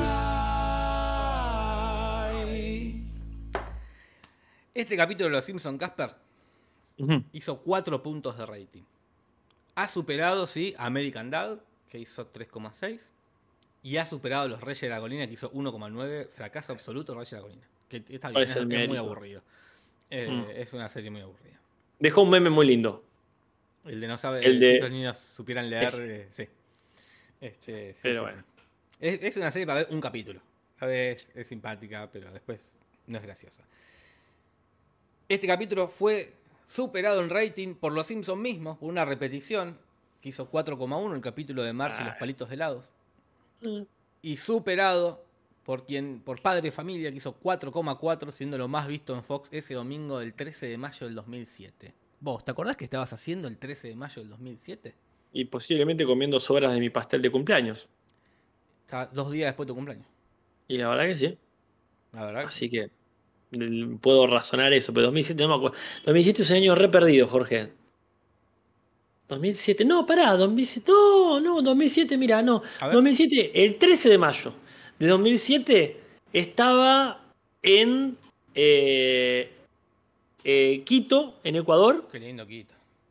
Guy. Este capítulo de Los Simpsons, Casper, Ujú. hizo cuatro puntos de rating. Ha superado, sí, a American Dad, que hizo tres coma seis. Y ha superado a Los Reyes de la Colina, que hizo uno coma nueve. Fracaso absoluto, Reyes de la Colina. Que está bien, ¿Cuál es, es el es muy mérito? aburrido. Eh, Mm. Es una serie muy aburrida. Dejó un meme muy lindo. El de no saber, El de- si esos niños supieran leer, Ese. eh, sí. Este, sí, Pero sí, bueno. sí. Es, es una serie para ver un capítulo. A veces es simpática, pero después no es graciosa. Este capítulo fue superado en rating por Los Simpsons mismos, por una repetición, que hizo cuatro coma uno, el capítulo de Marge y los palitos de helados. Mm. Y superado por quien por Padre de Familia, que hizo cuatro coma cuatro, siendo lo más visto en Fox ese domingo del trece de mayo del dos mil siete. ¿Vos te acordás que estabas haciendo el trece de mayo del dos mil siete? Y posiblemente comiendo sobras de mi pastel de cumpleaños. Estaba dos días después de tu cumpleaños. Y la verdad que sí. La verdad. que- Así que l- puedo razonar eso, pero dos mil siete no me acuerdo. dos mil siete es un año re perdido, Jorge. dos mil siete, no, pará, dos mil siete, no, no, dos mil siete, mira, no. A ver. dos mil siete, el trece de mayo de dos mil siete estaba en eh, eh, Quito, en Ecuador. Qué lindo, Quito.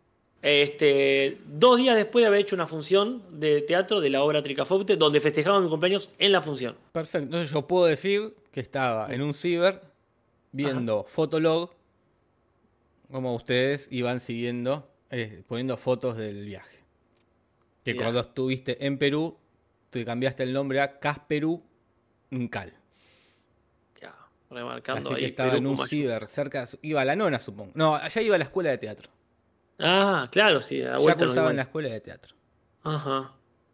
Este, dos días después de haber hecho una función de teatro de la obra Tricafaute, donde festejaban mi cumpleaños en la función. Perfecto. Entonces yo puedo decir que estaba en un ciber viendo Fotolog, como ustedes iban siguiendo, eh, poniendo fotos del viaje. Que Mirá. cuando estuviste en Perú, te cambiaste el nombre a Casperú Ncal. Ya, remarcando Así ahí. que estaba Perú en un como- ciber, cerca, iba a la nona, supongo. No, allá iba a la escuela de teatro. Ah, claro, sí, a la Ya vuelta nos cursaba en dimos- la escuela de teatro. Ajá.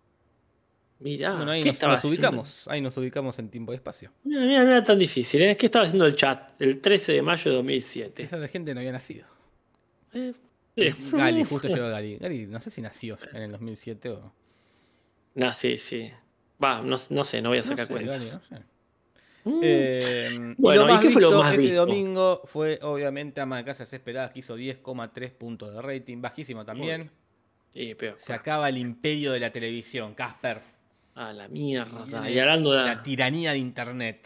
Mirá, Bueno, ahí ¿qué nos, estaba nos haciendo? ubicamos. Ahí nos ubicamos en tiempo y espacio. Mira, mira, no era tan difícil, ¿eh? ¿Qué estaba haciendo el chat el trece de mayo de dos mil siete? Esa gente no había nacido. Eh, eh. Gali, justo llegó Gali. Gali, no sé si nació en el dos mil siete o... No, sí, sí. Va, no, no sé, no voy a No sacar sé, cuentas. Gali, no sé. Mm. Eh, Bueno, y lo ¿y más qué fue lo visto más ese visto? domingo fue obviamente Ama de Casa Desesperadas, que hizo diez coma tres puntos de rating, bajísimo también. Y peor. Se acaba el imperio de la televisión, Casper. A la mierda. Viene Y hablando de. la tiranía de internet.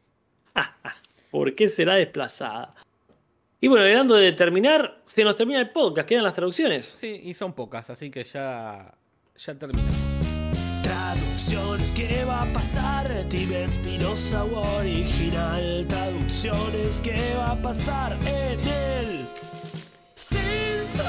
¿Por qué será desplazada? Y bueno, hablando de terminar, se nos termina el podcast, quedan las traducciones. Sí, y son pocas, así que ya, ya terminamos. Traducciones, ¿qué va a pasar? Time Espinosa original. Traducciones, ¿qué va a pasar en el Simpson?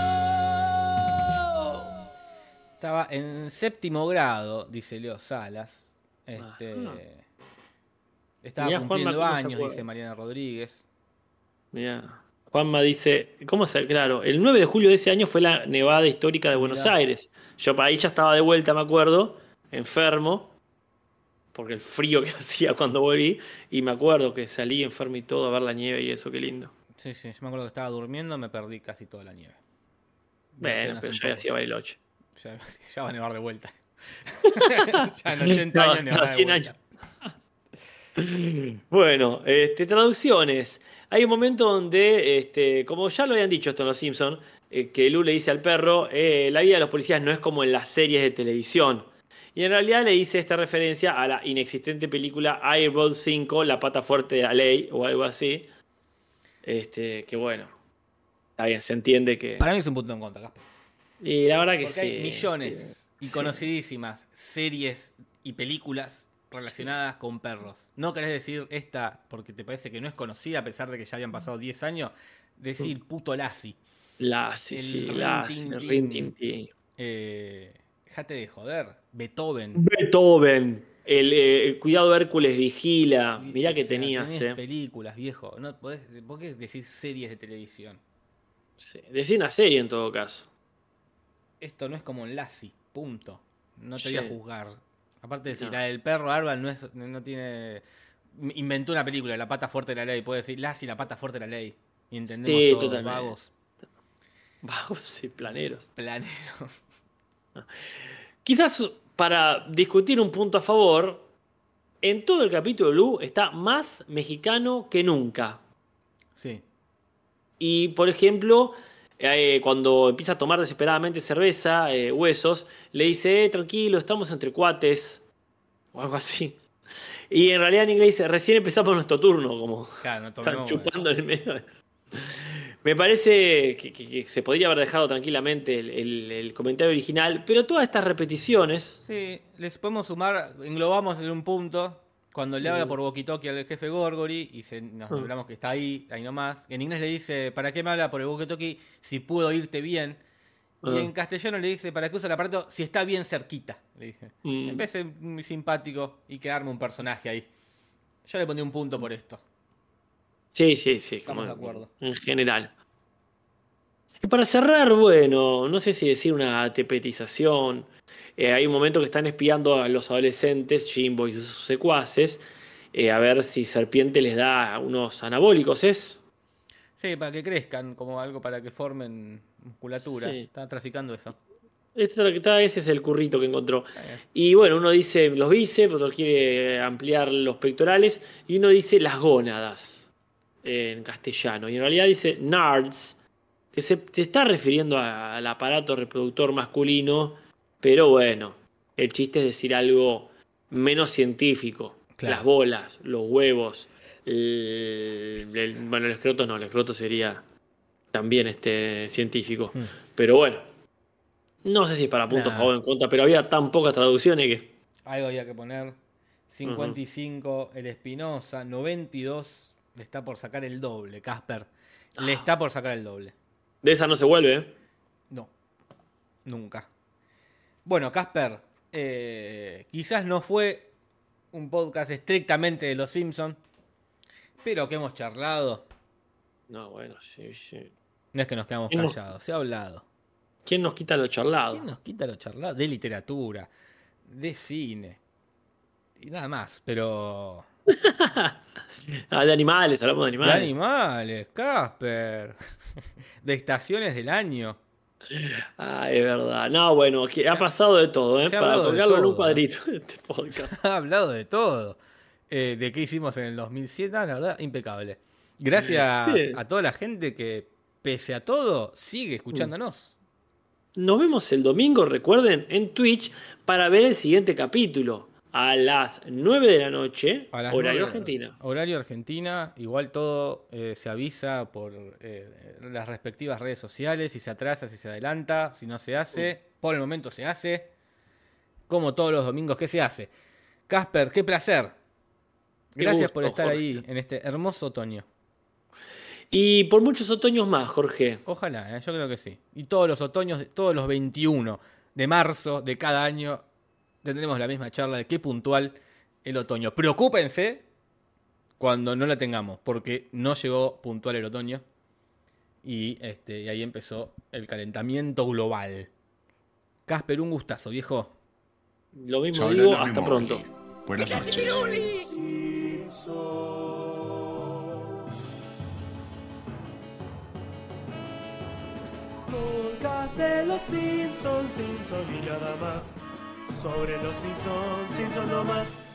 Estaba en séptimo grado, dice Leo Salas. Este, Ajá. estaba Mirá, Juanma, cumpliendo ¿cómo se años, acuerda? dice Mariana Rodríguez. Mira, Juanma dice, ¿cómo se? Claro, el nueve de julio de ese año fue la nevada histórica de Buenos Mirá. Aires. Yo ahí ya estaba de vuelta, me acuerdo, enfermo, porque el frío que hacía cuando volví, y me acuerdo que salí enfermo y todo a ver la nieve y eso, qué lindo. Sí, sí, yo me acuerdo que estaba durmiendo, me perdí casi toda la nieve. Bueno, Apenas pero un ya poco. hacía Bariloche. Ya, ya va a nevar de vuelta. Ya en ochenta No, años no, nevará de cien vuelta. Bueno, este, traducciones. Hay un momento donde, este, como ya lo habían dicho esto en Los Simpsons, eh, que Lu le dice al perro, eh, la vida de los policías no es como en las series de televisión. Y en realidad le dice esta referencia a la inexistente película Airball cinco, La pata fuerte de la ley, o algo así. Este, que bueno, está bien, se entiende que... Para mí es un punto en contra, Casper. Y la verdad que Porque sí. hay millones sí. y conocidísimas series y películas relacionadas con perros. ¿No querés decir esta porque te parece que no es conocida a pesar de que ya habían pasado diez años? Decir puto Lassie. Lassie, El sí, Rin Lassie, Tin el Tin. Rin Tin Tin. Eh, Dejate de joder. Beethoven. Beethoven, el eh, Cuidado Hércules vigila. Mirá que O sea, tenías, tenés eh. películas, viejo. No, podés, ¿por qué decir series de televisión? Sí, decí una serie en todo caso. Esto no es como un Lassie, punto. No te Sí. voy a juzgar. Aparte de decir, No. la del perro Arban no, es, no tiene... Inventó una película, La pata fuerte de la ley. Puede decir Lassie, La pata fuerte de la ley. Y entendemos Sí, todos, totalmente. vagos, Vagos y planeros. planeros. Quizás para discutir un punto a favor, en todo el capítulo Lu está más mexicano que nunca. Sí. Y por ejemplo, eh, cuando empieza a tomar desesperadamente cerveza, eh, huesos, le dice, eh, tranquilo, estamos entre cuates, o algo así. Y en realidad en inglés dice, recién empezamos nuestro turno, como Claro, no están tomemos. chupando en el medio. Me parece que, que- que se podría haber dejado tranquilamente el, el- el comentario original, pero todas estas repeticiones... Sí, les podemos sumar, englobamos en un punto, cuando le habla por walkie-talkie al jefe Gorgory y se, nos Mm. hablamos que está ahí, ahí nomás. En inglés le dice, ¿para qué me habla por el walkie-talkie si puedo oírte bien? Y en castellano le dice, ¿para qué usa el aparato? Si está bien cerquita, le dije. Mm. En vez de muy simpático y quedarme un personaje ahí. Yo le pondría un punto por esto. Sí, sí, sí. Estamos como de acuerdo. En general. Y para cerrar, bueno, no sé si decir una tepetización. Eh, hay un momento que están espiando a los adolescentes, Jimbo y sus secuaces, eh, a ver si Serpiente les da unos anabólicos, ¿es? Sí, para que crezcan, como algo para que formen musculatura. Sí. Está traficando eso. Este, ese es el currito que encontró. Está bien. Y bueno, uno dice los bíceps, otro quiere ampliar los pectorales, y uno dice las gónadas, eh, en castellano. Y en realidad dice nards, que se, se está refiriendo a- al aparato reproductor masculino, pero bueno, el chiste es decir algo menos científico. Claro. Las bolas, los huevos, el, el- bueno, el escroto no, el escroto sería también este, científico. Hmm. Pero bueno, no sé si para punto Nah. a favor o en contra, pero había tan pocas traducciones que... Algo había que poner. cincuenta y cinco el Espinosa, noventa y dos le está por sacar el doble, Casper. Le está por sacar el doble. De esa no se vuelve, ¿eh? No, nunca. Bueno, Casper, eh, quizás no fue un podcast estrictamente de Los Simpsons, pero que hemos charlado. No, bueno, sí, sí. No es que nos quedamos ¿Quién nos- callados, se ha hablado. ¿Quién nos quita lo charlado? ¿Quién nos quita lo charlado? De literatura, de cine y nada más, pero... Ah, de animales, hablamos de De animales. animales, Casper. De estaciones del año. Ah, es verdad. No, bueno, que ha Ya- pasado de todo, ¿eh? ya ha Para hablado de colgarlo en un todo. cuadrito de este podcast. Ha hablado de todo. Eh, de qué hicimos en el dos mil siete, la verdad, impecable. Gracias Sí. a toda la gente que, pese a todo, sigue escuchándonos. Nos vemos el domingo, recuerden, en Twitch para ver el siguiente capítulo. A las nueve de la noche, A las horario nueve, Argentina. Horario Argentina. Igual todo eh, se avisa por eh, las respectivas redes sociales. Si se atrasa, si se adelanta, si no se hace. Por el momento se hace. Como todos los domingos que se hace. Casper, qué placer. Qué Gracias gusto, por estar Jorge. ahí en este hermoso otoño. Y por muchos otoños más, Jorge. Ojalá, ¿eh? Yo creo que sí. Y todos los otoños, todos los veintiuno de marzo de cada año, tendremos la misma charla de qué puntual el otoño. Preocúpense cuando no la tengamos, porque no llegó puntual el otoño. Y, este, y ahí empezó el calentamiento global. Casper, un gustazo, viejo. Lo mismo Soy digo, Leonard hasta Nimoy. pronto. Buenas noches. Podcast de los Simpsons, Simpsons y nada más. Sobre los Simpsons, Simpsons no más.